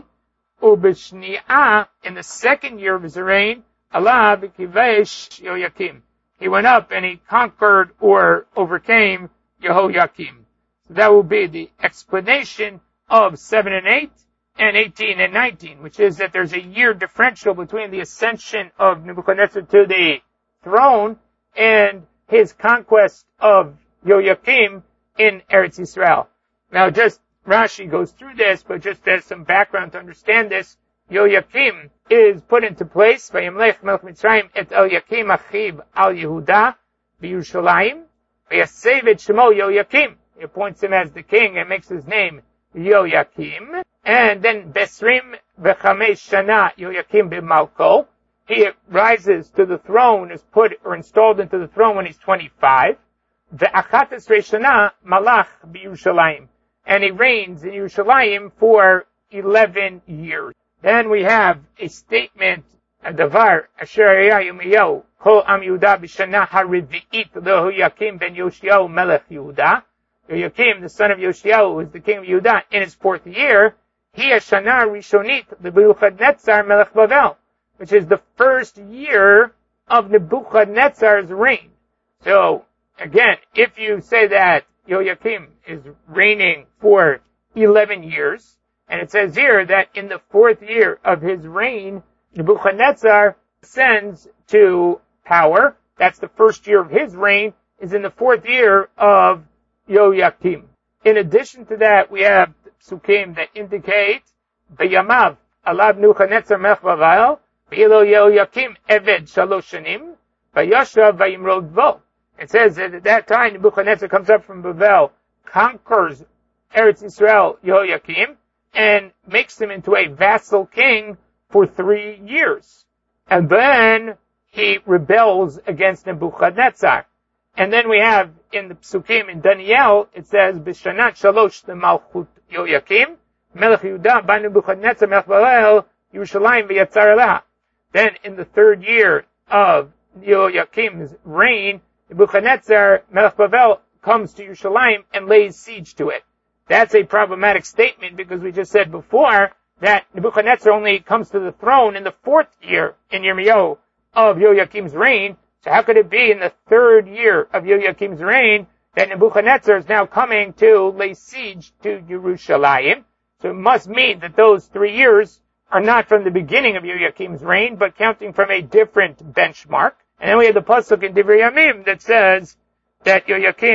Ubishni'ah, in the second year of his reign, Allah b'kivesh Yoyakim. He went up and he conquered or overcame Yehoyakim. So that will be the explanation of seven and eight and eighteen and nineteen, which is that there's a year differential between the ascension of Nebuchadnezzar to the throne and his conquest of Yoyakim in Eretz Yisrael. Now just, Rashi goes through this, but just as some background to understand this, Yoyakim is put into place, Vayimlech Melech Mitzrayim et Eliakim achiv al Yehuda b'Yushalayim, Vayasev et Shemo Yoyakim. He appoints him as the king and makes his name Yoyakim. And then Besrim v'chamesh shana Yoyakim b'Malko. He rises to the throne, is put or installed into the throne when he's twenty-five. Ve'achat esrei shana malach b'Yushalayim. And he reigns in Yerushalayim for eleven years. Then we have a statement, a davar, asher hayah Yirmiyahu, kol am Yehuda b'shana harivi'it leHoyakim ben Yoshiyahu melech Yehuda. Yoyakim, the son of Yoshiyahu, who is the king of Yehuda, in his fourth year, he hashana rishonit leBechuchadnezzar melech Bavel, which is the first year of Nebuchadnezzar's reign. So, again, if you say that Yoyakim is reigning for eleven years, and it says here that in the fourth year of his reign, Nebuchadnezzar ascends to power. That's the first year of his reign, is in the fourth year of Yoyakim. In addition to that, we have psukim that indicate B'yamav alav Nebuchadnezzar melech Bavel, V'ilo Yoyakim eved shalosh shanim, V'yashav v'yimrod vo. It says that at that time, Nebuchadnezzar comes up from Bavel, conquers Eretz Yisrael, Yehoyakim, and makes him into a vassal king for three years. And then he rebels against Nebuchadnezzar. And then we have in the Psukim in Daniel, it says, B'shanat shalosh the Malchut Yoyakim, Melech Yehuda, by Nebuchadnezzar, Melech Bavel, Yerushalayim v'yatzar elaha. Then in the third year of Yoyakim's reign, Nebuchadnezzar, Melech Bavel, comes to Yerushalayim and lays siege to it. That's a problematic statement because we just said before that Nebuchadnezzar only comes to the throne in the fourth year in Yirmiyahu of Yoyakim's reign. So how could it be in the third year of Yoyakim's reign that Nebuchadnezzar is now coming to lay siege to Yerushalayim? So it must mean that those three years are not from the beginning of Yoyakim's reign, but counting from a different benchmark. And then we have the pasuk in Divrei Yamim that says that Yoyakim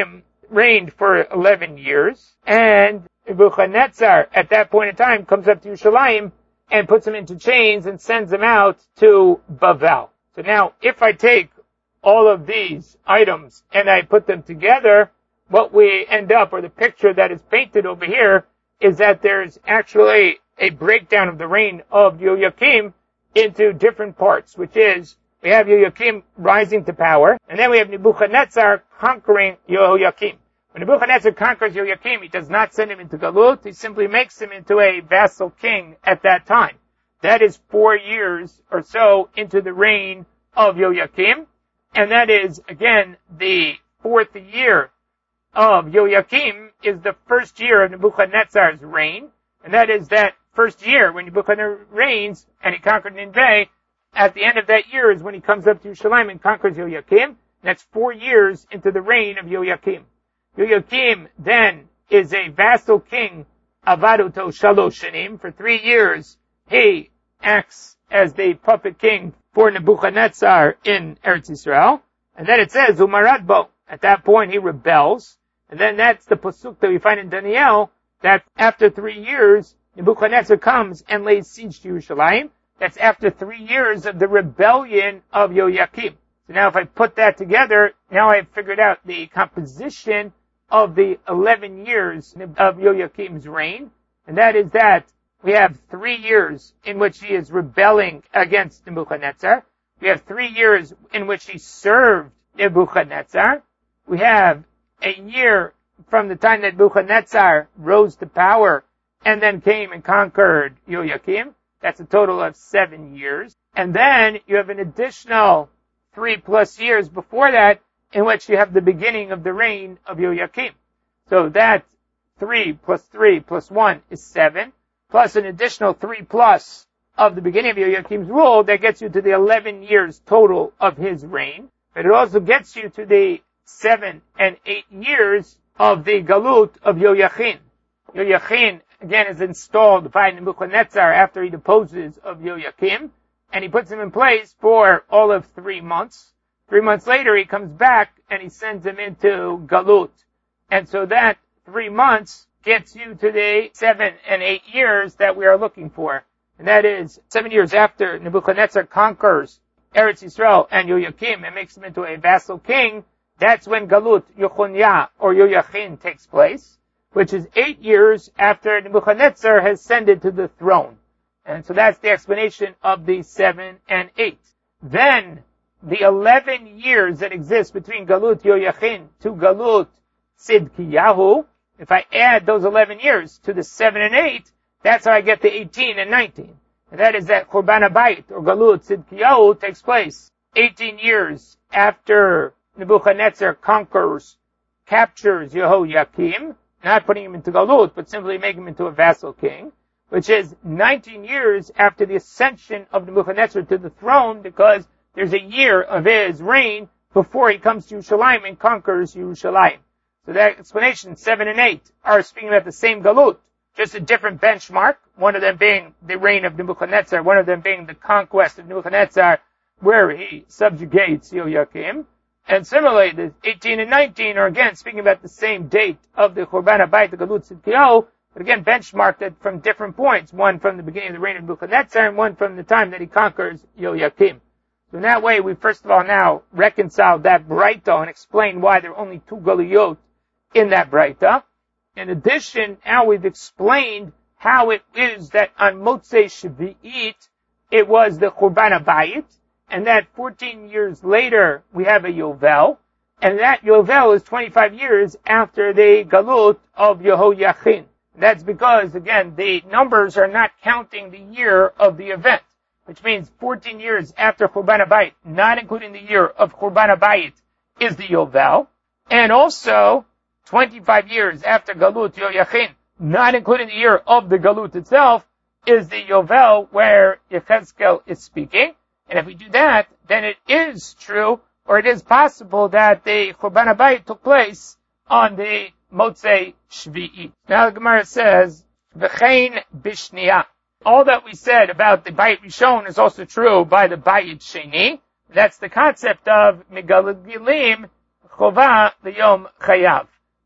reigned for eleven years, and Nebuchadnezzar, at that point in time, comes up to Yerushalayim and puts him into chains and sends him out to Bavel. So now, if I take all of these items and I put them together, what we end up, or the picture that is painted over here, is that there's actually a breakdown of the reign of Yoyakim into different parts, which is, we have Yoyakim rising to power, and then we have Nebuchadnezzar conquering Yehoyakim. When Nebuchadnezzar conquers Yoyakim, he does not send him into Galut, he simply makes him into a vassal king at that time. That is four years or so into the reign of Yoyakim, and that is, again, the fourth year of Yoyakim is the first year of Nebuchadnezzar's reign, and that is that first year when Nebuchadnezzar reigns and he conquered Nineveh. At the end of that year is when he comes up to Yerushalayim and conquers Yoyakim. That's four years into the reign of Yoyakim. Yoyakim then is a vassal king, avaduto shalosh shanim. For three years, he acts as the puppet king for Nebuchadnezzar in Eretz Yisrael. And then it says, umaradbo. At that point, he rebels. And then that's the pasuk that we find in Daniel, that after three years, Nebuchadnezzar comes and lays siege to Yerushalayim. That's after three years of the rebellion of Yoyakim. So now if I put that together, now I've figured out the composition of the eleven years of Yoyakim's reign. And that is that we have three years in which he is rebelling against Nebuchadnezzar. We have three years in which he served Nebuchadnezzar. We have a year from the time that Nebuchadnezzar rose to power and then came and conquered Yoyakim. That's a total of seven years. And then you have an additional three plus years before that in which you have the beginning of the reign of Yoyakim. So that three plus three plus one is seven, plus an additional three plus of the beginning of Yoyakim's rule, that gets you to the eleven years total of his reign. But it also gets you to the seven and eight years of the Galut of Yoyachin. Yoyachin, again, is installed by Nebuchadnezzar after he deposes of Yoyakim, and he puts him in place for all of three months. Three months later, he comes back and he sends him into Galut. And so that three months gets you to the seven and eight years that we are looking for. And that is seven years after Nebuchadnezzar conquers Eretz Yisrael and Yoyakim and makes him into a vassal king. That's when Galut Yochonyah or Yoyachin takes place, which is eight years after Nebuchadnezzar has ascended to the throne. And so that's the explanation of the seven and eight. Then, the eleven years that exist between Galut Yoyachin to Galut Tzidkiyahu, if I add those eleven years to the seven and eight, that's how I get to eighteen and nineteen. And that is that Churban HaBayit, or Galut Tzidkiyahu, takes place eighteen years after Nebuchadnezzar conquers, captures Yehoyakim, not putting him into Galut, but simply making him into a vassal king, which is nineteen years after the ascension of Nebuchadnezzar to the throne, because there's a year of his reign before he comes to Yerushalayim and conquers Yerushalayim. So that explanation, seven and eight, are speaking about the same Galut, just a different benchmark, one of them being the reign of Nebuchadnezzar, one of them being the conquest of Nebuchadnezzar, where he subjugates Yoyakim. And similarly, the eighteen and nineteen are again speaking about the same date of the Churban HaBayit, the Galut Tzidkiyahu, but again benchmarked it from different points, one from the beginning of the reign of Nebuchadnezzar and one from the time that he conquers Yoyakim. So in that way, we first of all now reconcile that Braita and explain why there are only two Galuyot in that Braita. In addition, now we've explained how it is that on Motzei Shvi'it, it was the Churban HaBayit, and that fourteen years later, we have a Yovel, and that Yovel is twenty-five years after the Galut of Yehoyachin. That's because, again, the numbers are not counting the year of the event, which means fourteen years after Churban HaBayit, not including the year of Churban HaBayit, is the Yovel, and also twenty-five years after Galut Yoyachin, not including the year of the Galut itself, is the Yovel where Yechezkel is speaking. And if we do that, then it is true, or it is possible that the Churban HaBayit took place on the Motzei Shvi'it. Now the Gemara says, V'chein b'shniya. All that we said about the Bayit Rishon is also true by the Bayit Sheni. That's the concept of Megalagilim Chova L'Yom Chayav.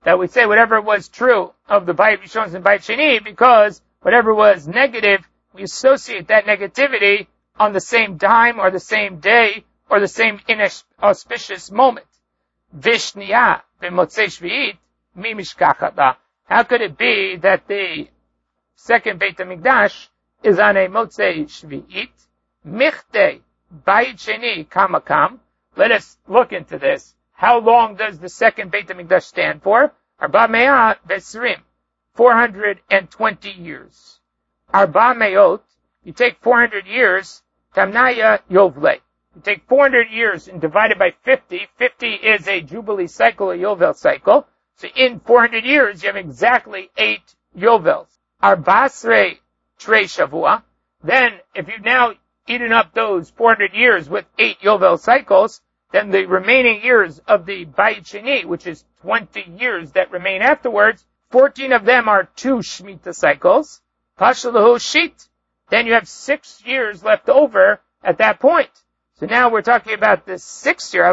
that we say whatever was true of the Bayit Rishon and Bayit Sheni, because whatever was negative, we associate that negativity on the same time or the same day or the same inauspicious moment. Vishniya b'motzei shvi'it mi mishkachata. How could it be that the second Beit HaMikdash is on a motzei shvi'it? Michte Bayit Sheni kamakam. Let us look into this. How long does the second Beit HaMikdash stand for? Arba me'at v'esrim. four hundred twenty years. Arba me'ot. You take four hundred years. Tamnaya yovle. You take four hundred years and divide it by fifty. fifty is a Jubilee cycle, a Yovel cycle. So in four hundred years, you have exactly eight Yovels. Arbasre Trei Shavua. Then, if you've now eaten up those four hundred years with eight Yovel cycles, then the remaining years of the Bayit Sheni, which is twenty years that remain afterwards, fourteen of them are two Shemitah cycles. Pashalahu Shit. Then you have six years left over at that point. So now we're talking about the sixth year.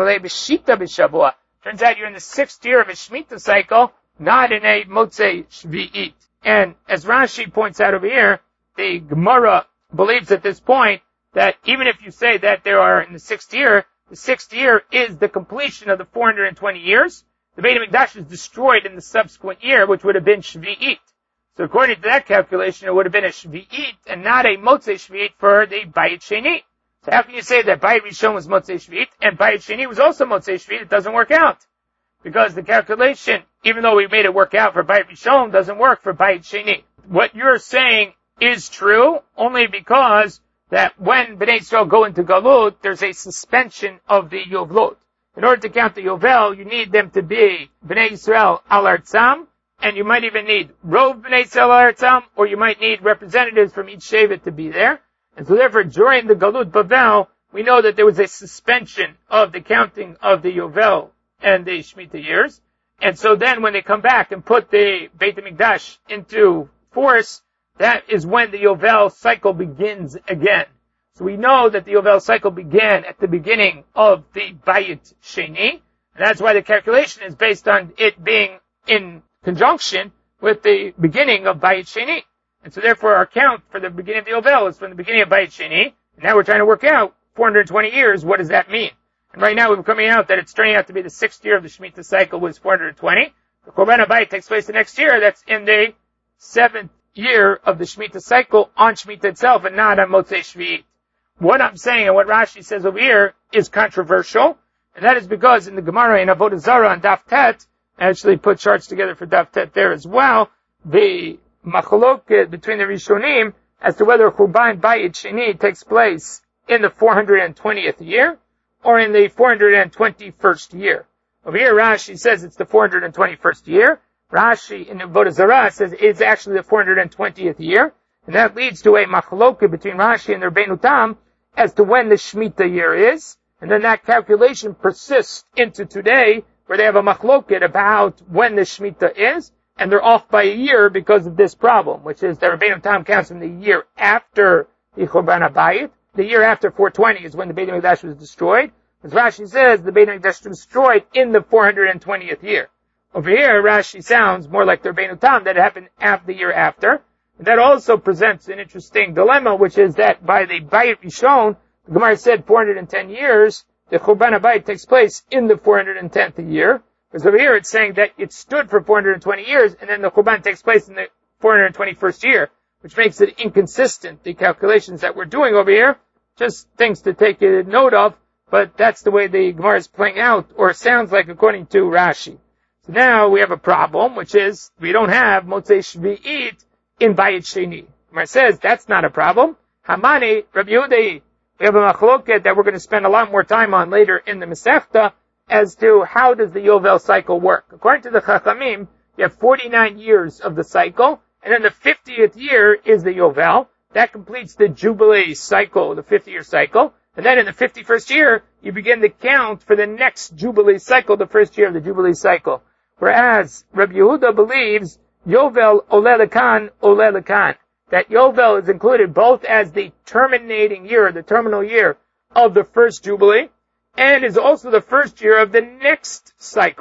Turns out you're in the sixth year of a Shemitah cycle, not in a Motzei Shvi'it. And as Rashi points out over here, the Gemara believes at this point that even if you say that there are in the sixth year, the sixth year is the completion of the four hundred twenty years. The Beit HaMikdash is destroyed in the subsequent year, which would have been Shvi'it. So according to that calculation, it would have been a Shvi'it and not a Motzei Shvi'it for the Bayit Sheni. So how can you say that Bayit Rishon was Motzei Shvi'it and Bayit Sheni was also Motzei Shvi'it? It doesn't work out. Because the calculation, even though we made it work out for Bayit Rishon, doesn't work for Bayit Sheni. What you're saying is true only because that when Bnei Yisrael go into Galut, there's a suspension of the Yovlot. In order to count the Yovel, you need them to be Bnei Yisrael al Artzam, and you might even need Rov Bnei Yisrael al Artzam, or you might need representatives from each Shevet to be there. And so therefore, during the Galut Bavel, we know that there was a suspension of the counting of the Yovel and the Shemitah years. And so then when they come back and put the Beit HaMikdash into force, that is when the Yovel cycle begins again. So we know that the Yovel cycle began at the beginning of the Bayit Sheni, and that's why the calculation is based on it being in conjunction with the beginning of Bayit Sheni. And so therefore our count for the beginning of the Yovel is from the beginning of Bayit Sheni, and now we're trying to work out four hundred twenty years, what does that mean? And right now we're coming out that it's turning out to be the sixth year of the Shemitah cycle was four hundred twenty. The Korban HaBayit takes place the next year, that's in the seventh year of the Shemitah cycle on Shemitah itself and not on Motzei Shvi'it. What I'm saying and what Rashi says over here is controversial, and that is because in the Gemara in Avodah Zarah on Daf Tet, I actually put charts together for Daf Tet there as well, the machloket between the Rishonim as to whether Churban Bayit Sheni takes place in the four hundred twentieth year or in the four hundred twenty-first year. Over here Rashi says it's the four hundred twenty-first year. Rashi in Avodah Zarah says it's actually the four hundred twentieth year, and that leads to a machloket between Rashi and the Rabbeinu Tam as to when the Shemitah year is, and then that calculation persists into today, where they have a machloket about when the Shemitah is, and they're off by a year because of this problem, which is that Rabbeinu Tam counts from the year after the Churban HaBayit. The year after four twenty is when the Beit HaMikdash was destroyed. As Rashi says, the Beit HaMikdash was destroyed in the four hundred twentieth year. Over here, Rashi sounds more like the Rabbeinu Tam that it happened after the year after. That also presents an interesting dilemma, which is that by the Bayit Rishon, the Gemara said four hundred ten years, the Churban HaBayit takes place in the four hundred tenth year. Because over here it's saying that it stood for four hundred twenty years, and then the Churban takes place in the four hundred twenty-first year, which makes it inconsistent, the calculations that we're doing over here. Just things to take a note of, but that's the way the Gemara is playing out, or sounds like according to Rashi. So now we have a problem, which is we don't have Motzei Shvi'it in Bayit Sheni. Gemara says that's not a problem. Hamani, Rabbi Yehuda, we have a machloket that we're going to spend a lot more time on later in the Masechta as to how does the Yovel cycle work. According to the Chachamim, you have forty-nine years of the cycle, and then the fiftieth year is the Yovel. That completes the Jubilee cycle, the fifty-year cycle. And then in the fifty-first year, you begin to count for the next Jubilee cycle, the first year of the Jubilee cycle. Whereas Rabbi Yehuda believes Yovel Oleh Lekan, Oleh Lekan. That Yovel is included both as the terminating year, the terminal year of the first Jubilee, and is also the first year of the next cycle.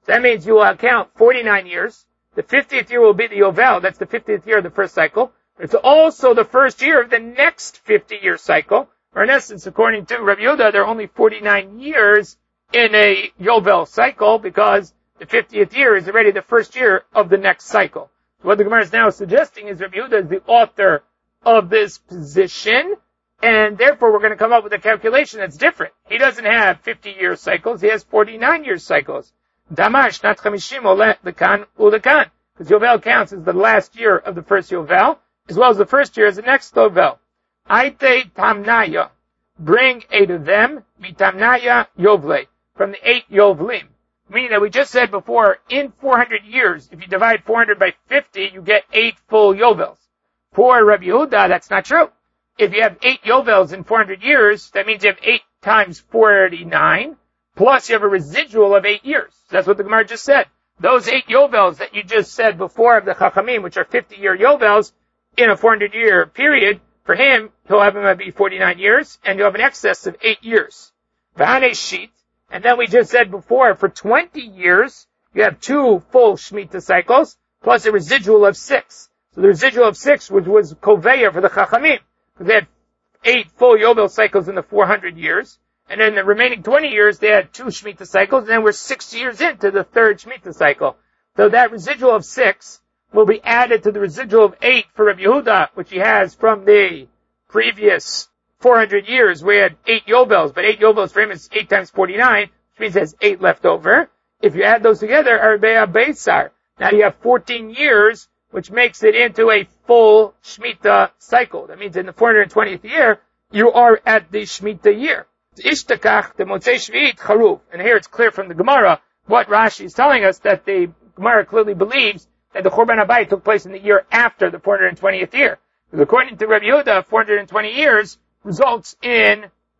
So that means you will count forty-nine years. The fiftieth year will be the Yovel. That's the fiftieth year of the first cycle. It's also the first year of the next fifty-year cycle. Or in essence, according to Rabbi Yehuda, there are only forty-nine years in a Yovel cycle because the fiftieth year is already the first year of the next cycle. So what the Gemara is now suggesting is Rabbi Yehuda is the author of this position, and therefore we're going to come up with a calculation that's different. He doesn't have fifty-year cycles, he has forty-nine-year cycles. Damash, not chamishim, ole, lekan, ulekan. Because Yovel counts as the last year of the first Yovel, as well as the first year as the next Yovel. Aite tamnaya. Bring eight of them, mitamnaya yovle. From the eight Yovlim. Meaning that we just said before, in four hundred years, if you divide four hundred by fifty, you get eight full Yovels. For Rabbi Yehuda, that's not true. If you have eight Yovels in four hundred years, that means you have eight times forty-nine, plus you have a residual of eight years. That's what the Gemara just said. Those eight Yovels that you just said before of the Chachamim, which are fifty-year Yovels, in a four hundred year period, for him, he'll have him be forty-nine years, and you'll have an excess of eight years. V'hanei shit, and then we just said before, for twenty years, you have two full Shemitah cycles, plus a residual of six. So the residual of six, which was Koveya for the Chachamim, because they had eight full Yovel cycles in the four hundred years, and then the remaining twenty years, they had two Shemitah cycles, and then we're six years into the third Shemitah cycle. So that residual of six will be added to the residual of eight for Rabbi Yehuda, which he has from the previous four hundred years, where he had eight Yovels, but eight Yovels for him is eight times forty-nine, which means there's eight left over. If you add those together, Arbea Beisar. Now you have fourteen years, which makes it into a full Shemitah cycle. That means in the four hundred twentieth year, you are at the Shemitah year. Ishtakach, the Motzei Shvi'it, Charuv. And here it's clear from the Gemara what Rashi is telling us, that the Gemara clearly believes that the Churban HaBayit took place in the year after the four hundred twentieth year. Because according to Rabbi Yehuda, four hundred twenty years results in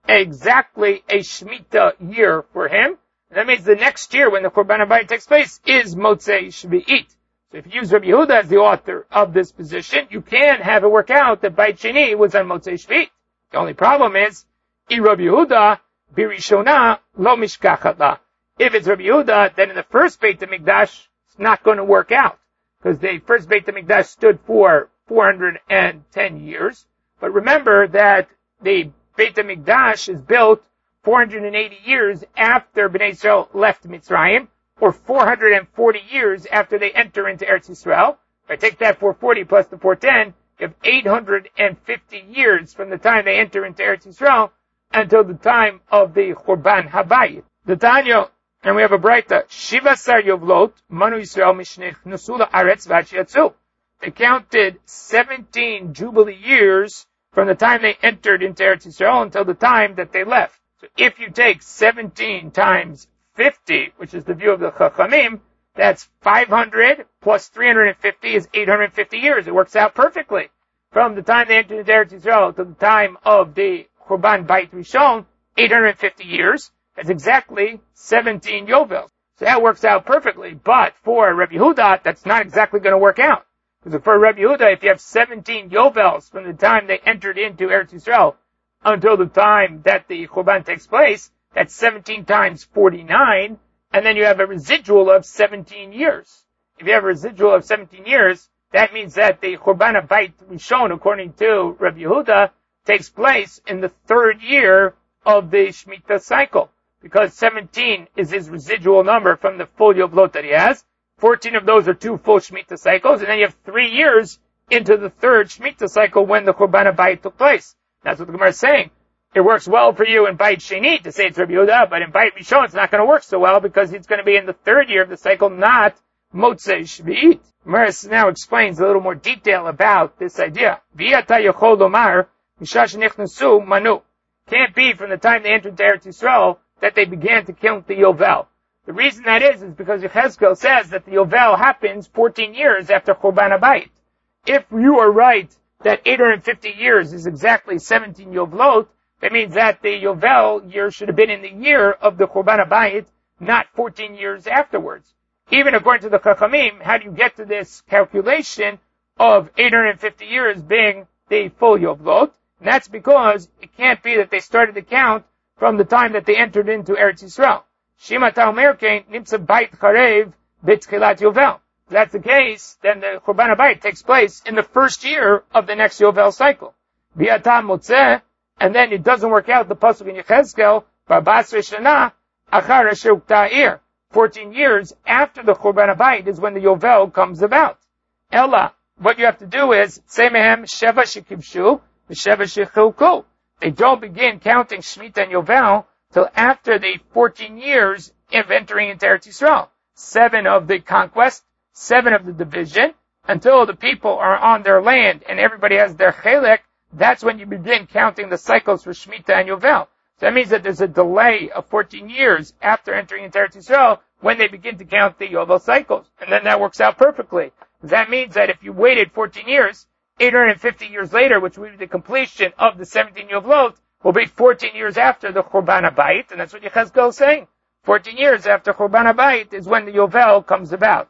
exactly a Shemitah year for him. And that means the next year when the Churban HaBayit takes place is Motzei Shvi'it. So if you use Rabbi Yehuda as the author of this position, you can have it work out that Beit Sheni was on Motzei Shvi'it. The only problem is, I Rabbi Yehuda, Birishona, Lo Mishkachat La. If it's Rabbi Yehuda, then in the first Beit HaMikdash, it's not going to work out. Because the first Beit HaMikdash stood for four hundred ten years. But remember that the Beit HaMikdash is built four hundred eighty years after Bnei Yisrael left Mitzrayim, or four hundred forty years after they enter into Eretz Yisrael. If I take that four hundred forty plus the four hundred ten, you have eight hundred fifty years from the time they enter into Eretz Yisrael until the time of the Churban HaBayit. The Tanya, and we have a Braita, Shivasar Yovlot, Manu Yisrael Mishnech Nusula Aretz V'Yatzu. They counted seventeen Jubilee years from the time they entered into Eretz Yisrael until the time that they left. So if you take seventeen times fifty, which is the view of the Chachamim, that's five hundred plus three hundred fifty is eight hundred fifty years. It works out perfectly. From the time they entered into Eretz Yisrael to the time of the Churban Beit Rishon, eight hundred fifty years. That's exactly seventeen Yovels. So that works out perfectly. But for Rabbi Yehuda, that's not exactly going to work out. Because for Rabbi Yehuda, if you have seventeen Yovels from the time they entered into Eretz Yisrael until the time that the Churban takes place, that's seventeen times forty-nine, and then you have a residual of seventeen years. If you have a residual of seventeen years, that means that the Churban HaBayit Rishon, according to Rabbi Yehuda, takes place in the third year of the Shemitah cycle. Because seventeen is his residual number from the full Yovlot that he has. fourteen of those are two full Shemitah cycles, and then you have three years into the third Shemitah cycle when the Churban HaBayit took place. That's what the Gemara is saying. It works well for you in Beit Sheni to say it's Rabbi Yehuda, but in Beit Rishon it's not going to work so well because it's going to be in the third year of the cycle, not Motzei Shvi'it. Gemara now explains a little more detail about this idea. V'yata yochol lomar mishash nichnasu manu. Can't be from the time they entered Eretz Yisrael that they began to count the Yovel. The reason that is, is because Yechezkel says that the Yovel happens fourteen years after Churban HaBayit. If you are right that eight hundred fifty years is exactly seventeen Yovlot, that means that the Yovel year should have been in the year of the Churban HaBayit, not fourteen years afterwards. Even according to the Chachamim, how do you get to this calculation of eight hundred fifty years being the full Yovlot? And that's because it can't be that they started the count from the time that they entered into Eretz Yisrael. Shima Ta'omer Kein Nimtza Bait Charev B'Tchilat Yovel. If that's the case, then the Churban HaBayit takes place in the first year of the next Yovel cycle. V'Ata Motzeh, and then it doesn't work out, the Pasuk in Yechezkel, B'Basre Shana, Achar Asher Ukta'ir. Fourteen years after the Churban HaBayit is when the Yovel comes about. Ella, what you have to do is, Semehem Sheva Shekibshu, V'Sheva Shechilku. They don't begin counting Shemitah and Yovel till after the fourteen years of entering into Eretz Yisrael. Seven of the conquest, seven of the division, until the people are on their land and everybody has their chelek, that's when you begin counting the cycles for Shemitah and Yovel. So that means that there's a delay of fourteen years after entering into Eretz Yisrael when they begin to count the Yovel cycles. And then that works out perfectly. That means that if you waited fourteen years, eight hundred fifty years later, which will be the completion of the seventeen Yovelot, will be fourteen years after the Churban HaBayit, and that's what Yechezkel is saying. fourteen years after Churban HaBayit is when the Yovel comes about.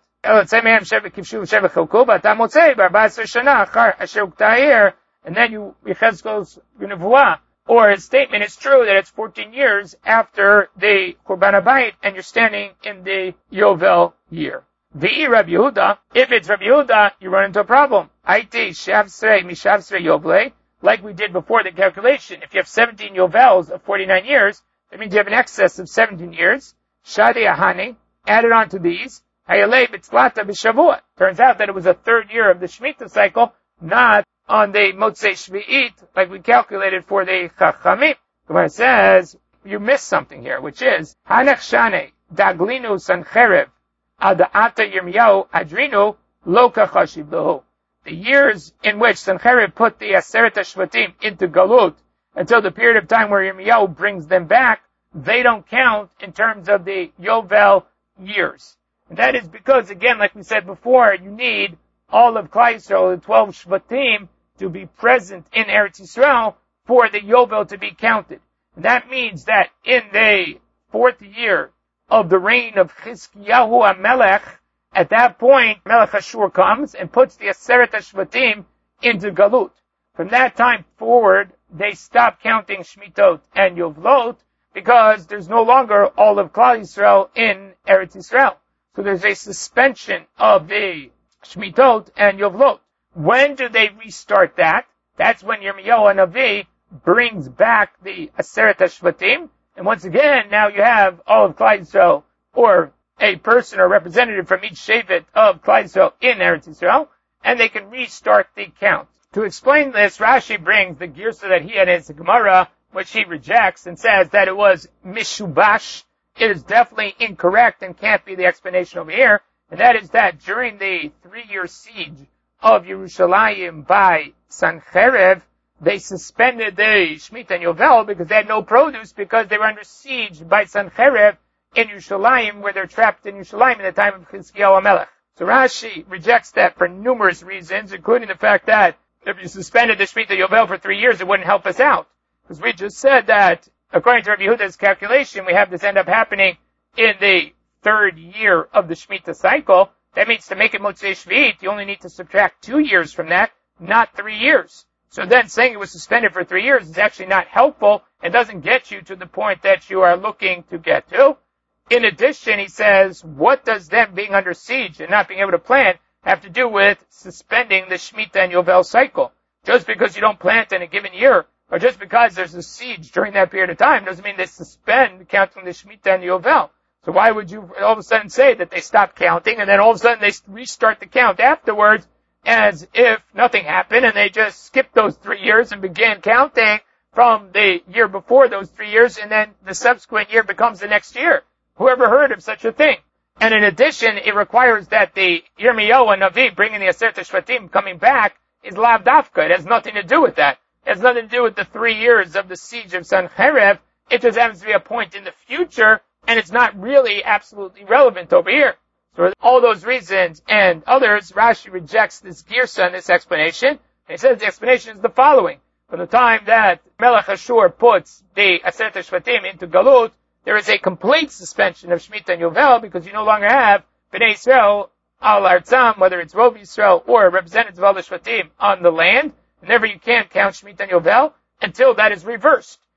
And then you, Yechezkel's Nevuah, or his statement is true that it's fourteen years after the Churban HaBayit, and you're standing in the Yovel year. V'i Rabbi Yehuda, if it's Rabbi Yehuda, you run into a problem. Aiti shavsrei mishavsrei yoble, like we did before the calculation. If you have seventeen Yovels of forty-nine years, that means you have an excess of seventeen years. Shadi ahani, added on to these. Hayalei b'tzlata b'shavua. Turns out that it was a third year of the Shemitah cycle, not on the Motzei Shvi'it, like we calculated for the Chachamim. Gemara says, you missed something here, which is, Hanach shane daglinu sancherev ada'ata yirmiyahu adrinu lo kachashiv lahu. The years in which Sancherib put the Aseret HaShvatim into Galut until the period of time where Yirmiyahu brings them back, they don't count in terms of the Yovel years. And that is because, again, like we said before, you need all of Klal Yisrael, the twelve Shvatim, to be present in Eretz Yisrael for the Yovel to be counted. And that means that in the fourth year of the reign of Chizkiyahu HaMelech, at that point, Melech Ashur comes and puts the Aseret HaShvatim into Galut. From that time forward, they stop counting Shmitot and Yovlot because there's no longer all of Klal Yisrael in Eretz Yisrael. So there's a suspension of the Shmitot and Yovlot. When do they restart that? That's when Yirmiyahu HaNavi brings back the Aseret HaShvatim. And once again, now you have all of Klal Yisrael, or a person or representative from each Shevet of Klal Yisrael in Eretz Yisrael, and they can restart the count. To explain this, Rashi brings the Girsa that he had in his Gemara, which he rejects and says that it was Mishubash. It is definitely incorrect and can't be the explanation over here, and that is that during the three-year siege of Yerushalayim by Sancherev, they suspended the Shemitah and Yovel because they had no produce because they were under siege by Sancherev in Yerushalayim, where they're trapped in Yerushalayim in the time of Chizkiyahu HaMelech. So Rashi rejects that for numerous reasons, including the fact that if you suspended the Shemitah Yovel for three years, it wouldn't help us out. Because we just said that, according to Rabbi Yehuda's calculation, we have this end up happening in the third year of the Shemitah cycle. That means to make it Motzei Shvi'it, you only need to subtract two years from that, not three years. So then saying it was suspended for three years is actually not helpful and doesn't get you to the point that you are looking to get to. In addition, he says, what does them being under siege and not being able to plant have to do with suspending the Shemitah and Yovel cycle? Just because you don't plant in a given year, or just because there's a siege during that period of time, doesn't mean they suspend counting the Shemitah and the Yovel. So why would you all of a sudden say that they stop counting and then all of a sudden they restart the count afterwards as if nothing happened and they just skipped those three years and began counting from the year before those three years and then the subsequent year becomes the next year? Whoever heard of such a thing? And in addition, it requires that the Yirmiyahu HaNavi bringing the Aseret HaShvatim coming back is Lav Dafka. It has nothing to do with that. It has nothing to do with the three years of the siege of Sancherev. It just happens to be a point in the future, and it's not really absolutely relevant over here. So for all those reasons and others, Rashi rejects this Girsa and this explanation. And he says the explanation is the following. From the time that Melech Ashur puts the Aseret HaShvatim into Galut, there is a complete suspension of Shemitah and Yovel because you no longer have Bnei Yisrael al Artzam, whether it's Rov Yisrael or representatives of all the Shvatim on the land. And therefore you can't count Shemitah and Yovel until that is reversed.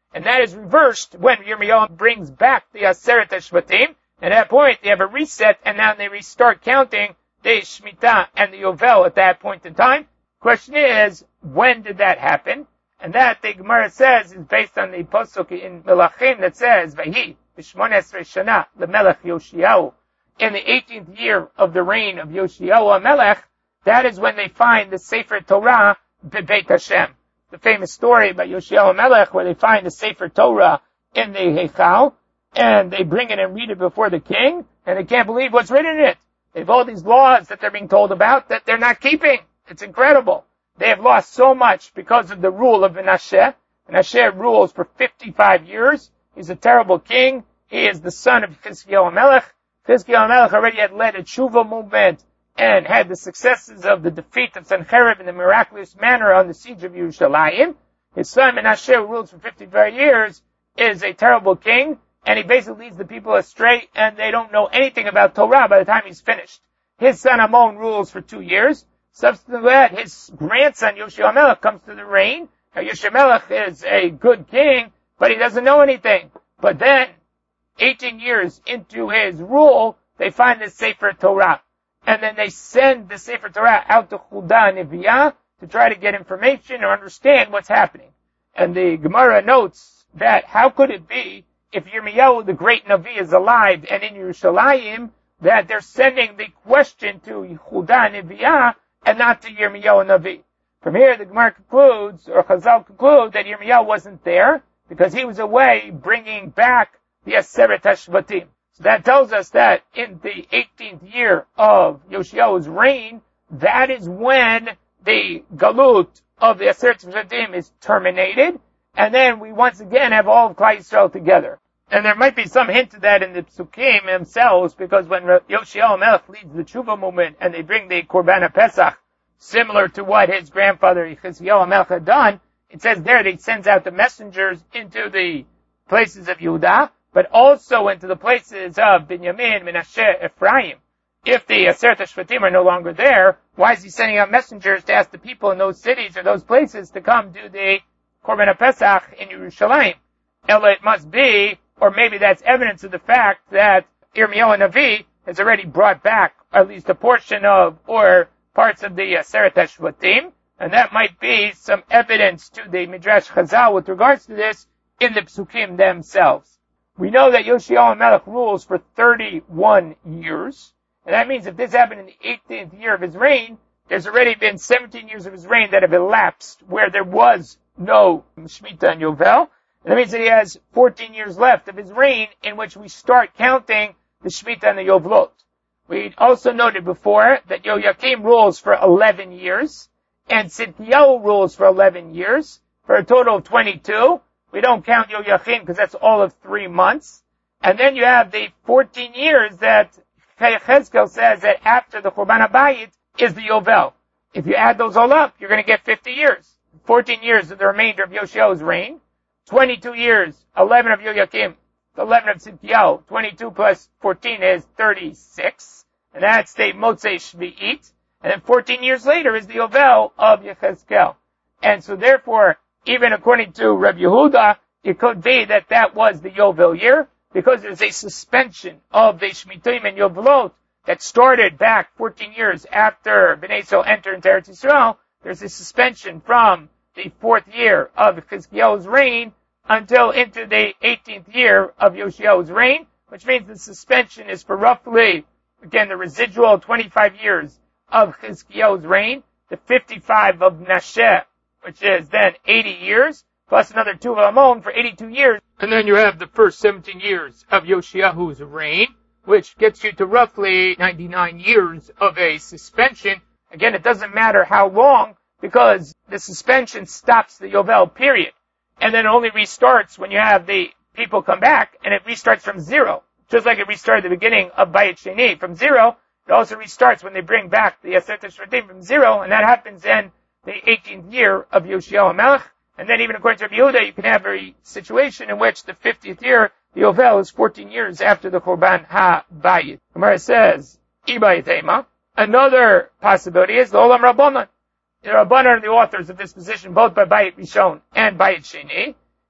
And that is reversed when Yirmiyahu brings back the Aseret HaShvatim. At that point, they have a reset, and now they restart counting the Shemitah and the Yovel at that point in time. Question is, when did that happen? And that, the Gemara says, is based on the Pasuk in Melachim that says, Vahi, B'shmon Esrei Shana, L'melech Yoshiyahu. In the eighteenth year of the reign of Yoshiyahu HaMelech, that is when they find the Sefer Torah, B'Beit Hashem. The famous story about Yoshiyahu HaMelech, where they find the Sefer Torah in the Heichal, and they bring it and read it before the king, and they can't believe what's written in it. They have all these laws that they're being told about that they're not keeping. It's incredible. They have lost so much because of the rule of Menashe. Menashe rules for fifty-five years. He's a terrible king. He is the son of Chizkiyahu HaMelech. Chizkiyahu HaMelech already had led a tshuva movement and had the successes of the defeat of Sennacherib in a miraculous manner on the siege of Yerushalayim. His son Menashe, who rules for fifty-five years, is a terrible king, and he basically leads the people astray, and they don't know anything about Torah by the time he's finished. His son Amon rules for two years. Subsequent to that, his grandson Yoshiyahu HaMelech comes to the reign. Now Yoshiyahu HaMelech is a good king, but he doesn't know anything. But then, eighteen years into his rule, they find the Sefer Torah. And then they send the Sefer Torah out to Chudah and Neviah to try to get information or understand what's happening. And the Gemara notes that how could it be, if Yirmiyahu, the great Navi, is alive and in Yerushalayim, that they're sending the question to Yehuda and Neviah and not to Yirmiyahu Navi. From here, the Gemara concludes, or Chazal conclude, that Yirmiyahu wasn't there because he was away bringing back the Aseret HaShvatim. So that tells us that in the eighteenth year of Yoshiyahu's reign, that is when the Galut of the Aseret HaShvatim is terminated, and then we once again have all of Klal Yisrael together. And there might be some hint to that in the Psukim themselves, because when Yoshiyahu HaMelech leads the Tshuva movement and they bring the Korban Pesach, similar to what his grandfather Chizkiyahu HaMelech had done, it says there that he sends out the messengers into the places of Yehuda, but also into the places of Binyamin, Menashe, Ephraim. If the Aseret HaShvatim are no longer there, why is he sending out messengers to ask the people in those cities or those places to come do the Korban Pesach in Yerushalayim? Ella, it must be, or maybe that's evidence of the fact that Yirmiyahu Navi has already brought back at least a portion of, or parts of the Aseret HaShvatim, and that might be some evidence to the Midrash Chazal with regards to this in the Psukim themselves. We know that Yoshiyahu HaMelech rules for thirty-one years, and that means if this happened in the eighteenth year of his reign, there's already been seventeen years of his reign that have elapsed where there was no Shemitah and Yovel. And that means that he has fourteen years left of his reign in which we start counting the Shemitah and the Yovlot. We also noted before that Yoyakim rules for eleven years, and Tzidkiyahu rules for eleven years, for a total of twenty-two. We don't count Yoyakim because that's all of three months. And then you have the fourteen years that Chezkel says that after the Churban HaBayit is the Yovel. If you add those all up, you're going to get fifty years. fourteen years of the remainder of Yoshiyahu's reign. twenty-two years, eleven of Yoyakim, eleven of Tzidkiyahu. twenty-two plus fourteen is thirty-six. And that's the Motzei Shvi'it. And then fourteen years later is the Yovel of Yechezkel. And so therefore, even according to Rabbi Yehuda, it could be that that was the Yovel year, because there's a suspension of the Shmitim and Yovelot that started back fourteen years after Bnei Yisrael entered into Eretz Yisrael. There's a suspension from the fourth year of Chizkiyahu's reign until into the eighteenth year of Yoshiyahu's reign, which means the suspension is for roughly, again, the residual twenty-five years of Chizkiyahu's reign, the fifty-five of Menashe, which is then eighty years, plus another two of Amon for eighty-two years. And then you have the first seventeen years of Yoshiyahu's reign, which gets you to roughly ninety-nine years of a suspension. Again, it doesn't matter how long, because the suspension stops the Yovel period. And then it only restarts when you have the people come back, and it restarts from zero. Just like it restarted at the beginning of Bayit Sheni from zero, it also restarts when they bring back the Aseret HaShvatim from zero, and that happens in the eighteenth year of Yoshiyahu HaMelech. And then even according to Rabbi Yehuda, you can have a situation in which the fiftieth year, the Yovel, is fourteen years after the Churban HaBayit. Gemara says, Ibayit Ema. Another possibility is the Olam Rabbanan. The Rabbanan are the authors of this position, both by Bayit Rishon and Bayit Sheni,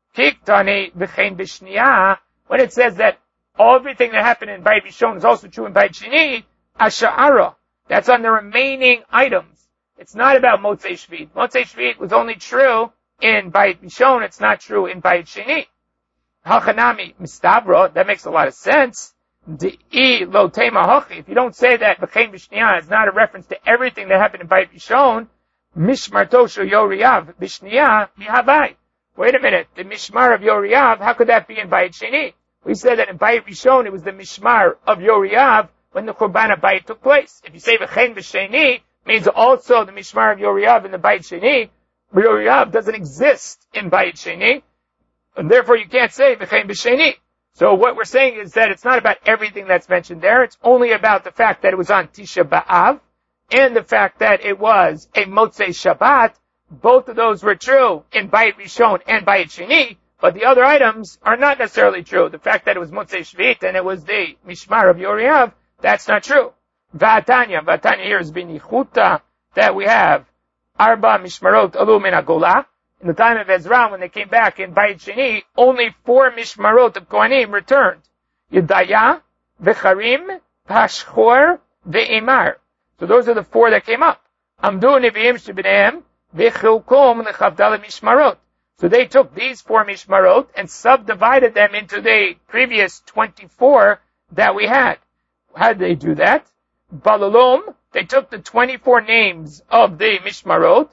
Kiktani v'chein b'shniya, when it says that everything that happened in Bayit Rishon is also true in Bayit Sheni, Asha'ara, that's on the remaining items. It's not about Motzei Shvit. Motzei Shvit was only true in Bayit Rishon, it's not true in Bayit Sheni. Hachanami mistabra, that makes a lot of sense. De'i lo tema hachi, if you don't say that v'chein b'shniya is not a reference to everything that happened in Bayit Rishon, mishmarto shel Yoriav b'shniya mihavai. Wait a minute, the mishmar of Yoriav, how could that be in Bayit Sheni? We said that in Bayit Rishon it was the mishmar of Yoriav when the Churban Bayit took place. If you say v'chein b'sheni, means also the mishmar of Yoriav in the Bayit Sheni. Yoriav doesn't exist in Bayit Sheni, and therefore you can't say v'chein b'sheni. So what we're saying is that it's not about everything that's mentioned there. It's only about the fact that it was on Tisha B'Av and the fact that it was a Motzei Shabbat. Both of those were true in Bayit Rishon and Bayit Sheni, but the other items are not necessarily true. The fact that it was Motzei Shvit and it was the Mishmar of Yoriav, that's not true. V'atanya, V'atanya here is b'nichuta, that we have Arba Mishmarot Alu Min HaGolah. In the time of Ezra, when they came back in Bayit Sheni, only four Mishmarot of Kohanim returned. Yedaya, V'charim, Pashchor, Ve'imar. So those are the four that came up. Amdu Nevi'im Shebneim, V'chilkom L'chavdala Mishmarot. So they took these four Mishmarot and subdivided them into the previous twenty-four that we had. How did they do that? Balalom, they took the twenty-four names of the Mishmarot,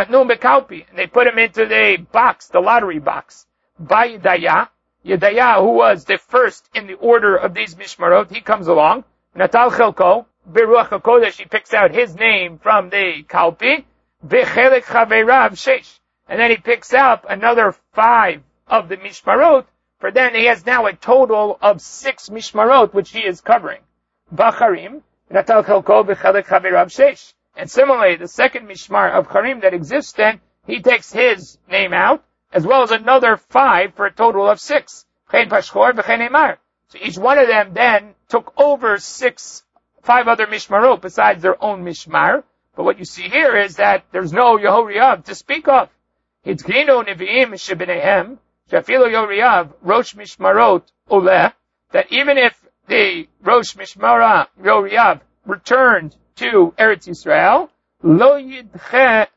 and they put them into the box, the lottery box. By Yedaya, Yedaya, who was the first in the order of these Mishmarot, he comes along. Natal Chelko, Beruach HaKodesh, he picks out his name from the Kalpi. V'chelik Chaverav Shesh. And then he picks up another five of the Mishmarot, for then he has now a total of six Mishmarot, which he is covering. Bacharim, Natal Chelko, V'chelik Chaverav Shesh. And similarly, the second Mishmar of Charim that exists then, he takes his name out, as well as another five for a total of six. Chen Pashchor, V'chen Emar. So each one of them then took over six, five other Mishmarot besides their own Mishmar. But what you see here is that there's no Yehoriav to speak of. Hitzkinu Nevi'im Shebenehem, Shafilo Yehoriav, Rosh Mishmarot Oleh, that even if the Rosh Mishmara Yehoriav returned to Eretz Yisrael, Lo Yidche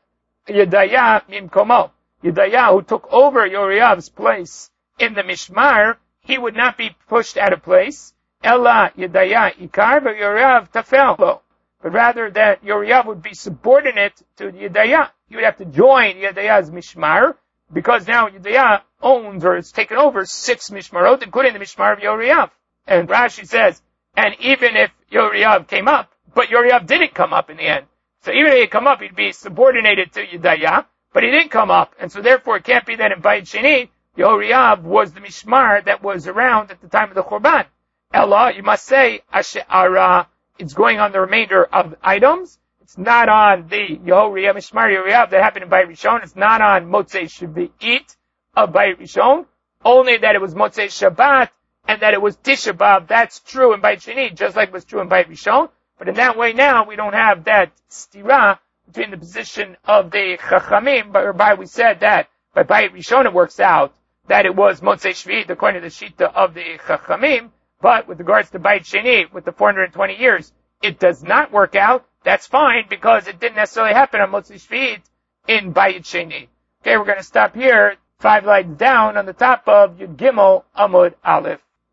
Yedaya Mimkomo. Yedaya, who took over Yehoriav's place in the Mishmar, he would not be pushed out of place. Ella Yedaya Ikar, but Yehoriav Tafel. But rather that Yehoriav would be subordinate to Yedaya. He would have to join Yedaya's Mishmar, because now Yedaya owns or has taken over six Mishmarot, including the Mishmar of Yehoriav. And Rashi says, and even if Yehoriav came up, but Yehoriav didn't come up in the end. So even if he had come up, he'd be subordinated to Yedaya, but he didn't come up. And so therefore it can't be that in Bayit Sheni, Yehoriav was the Mishmar that was around at the time of the Churban. Ella, you must say, Ashe'ara, it's going on the remainder of items. It's not on the Yehoriav, Mishmar Yehoriav that happened in Bayit Rishon. It's not on Motzei Shvi'it of Bayit Rishon. Only that it was Motzei Shabbat and that it was Tisha B'Av. That's true in Bayit Sheni, just like it was true in Bayit Rishon. But in that way now, we don't have that stira between the position of the Chachamim, but whereby we said that by Bayit Rishon it works out that it was Motzei Shvi'it according to the Shita of the Chachamim. But with regards to Bayit Sheni, with the four hundred twenty years, it does not work out. That's fine, because it didn't necessarily happen on Motzei Shvi'it in Bayit Sheni. Okay, we're going to stop here, five lines down on the top of Yud Gimel Amud Aleph.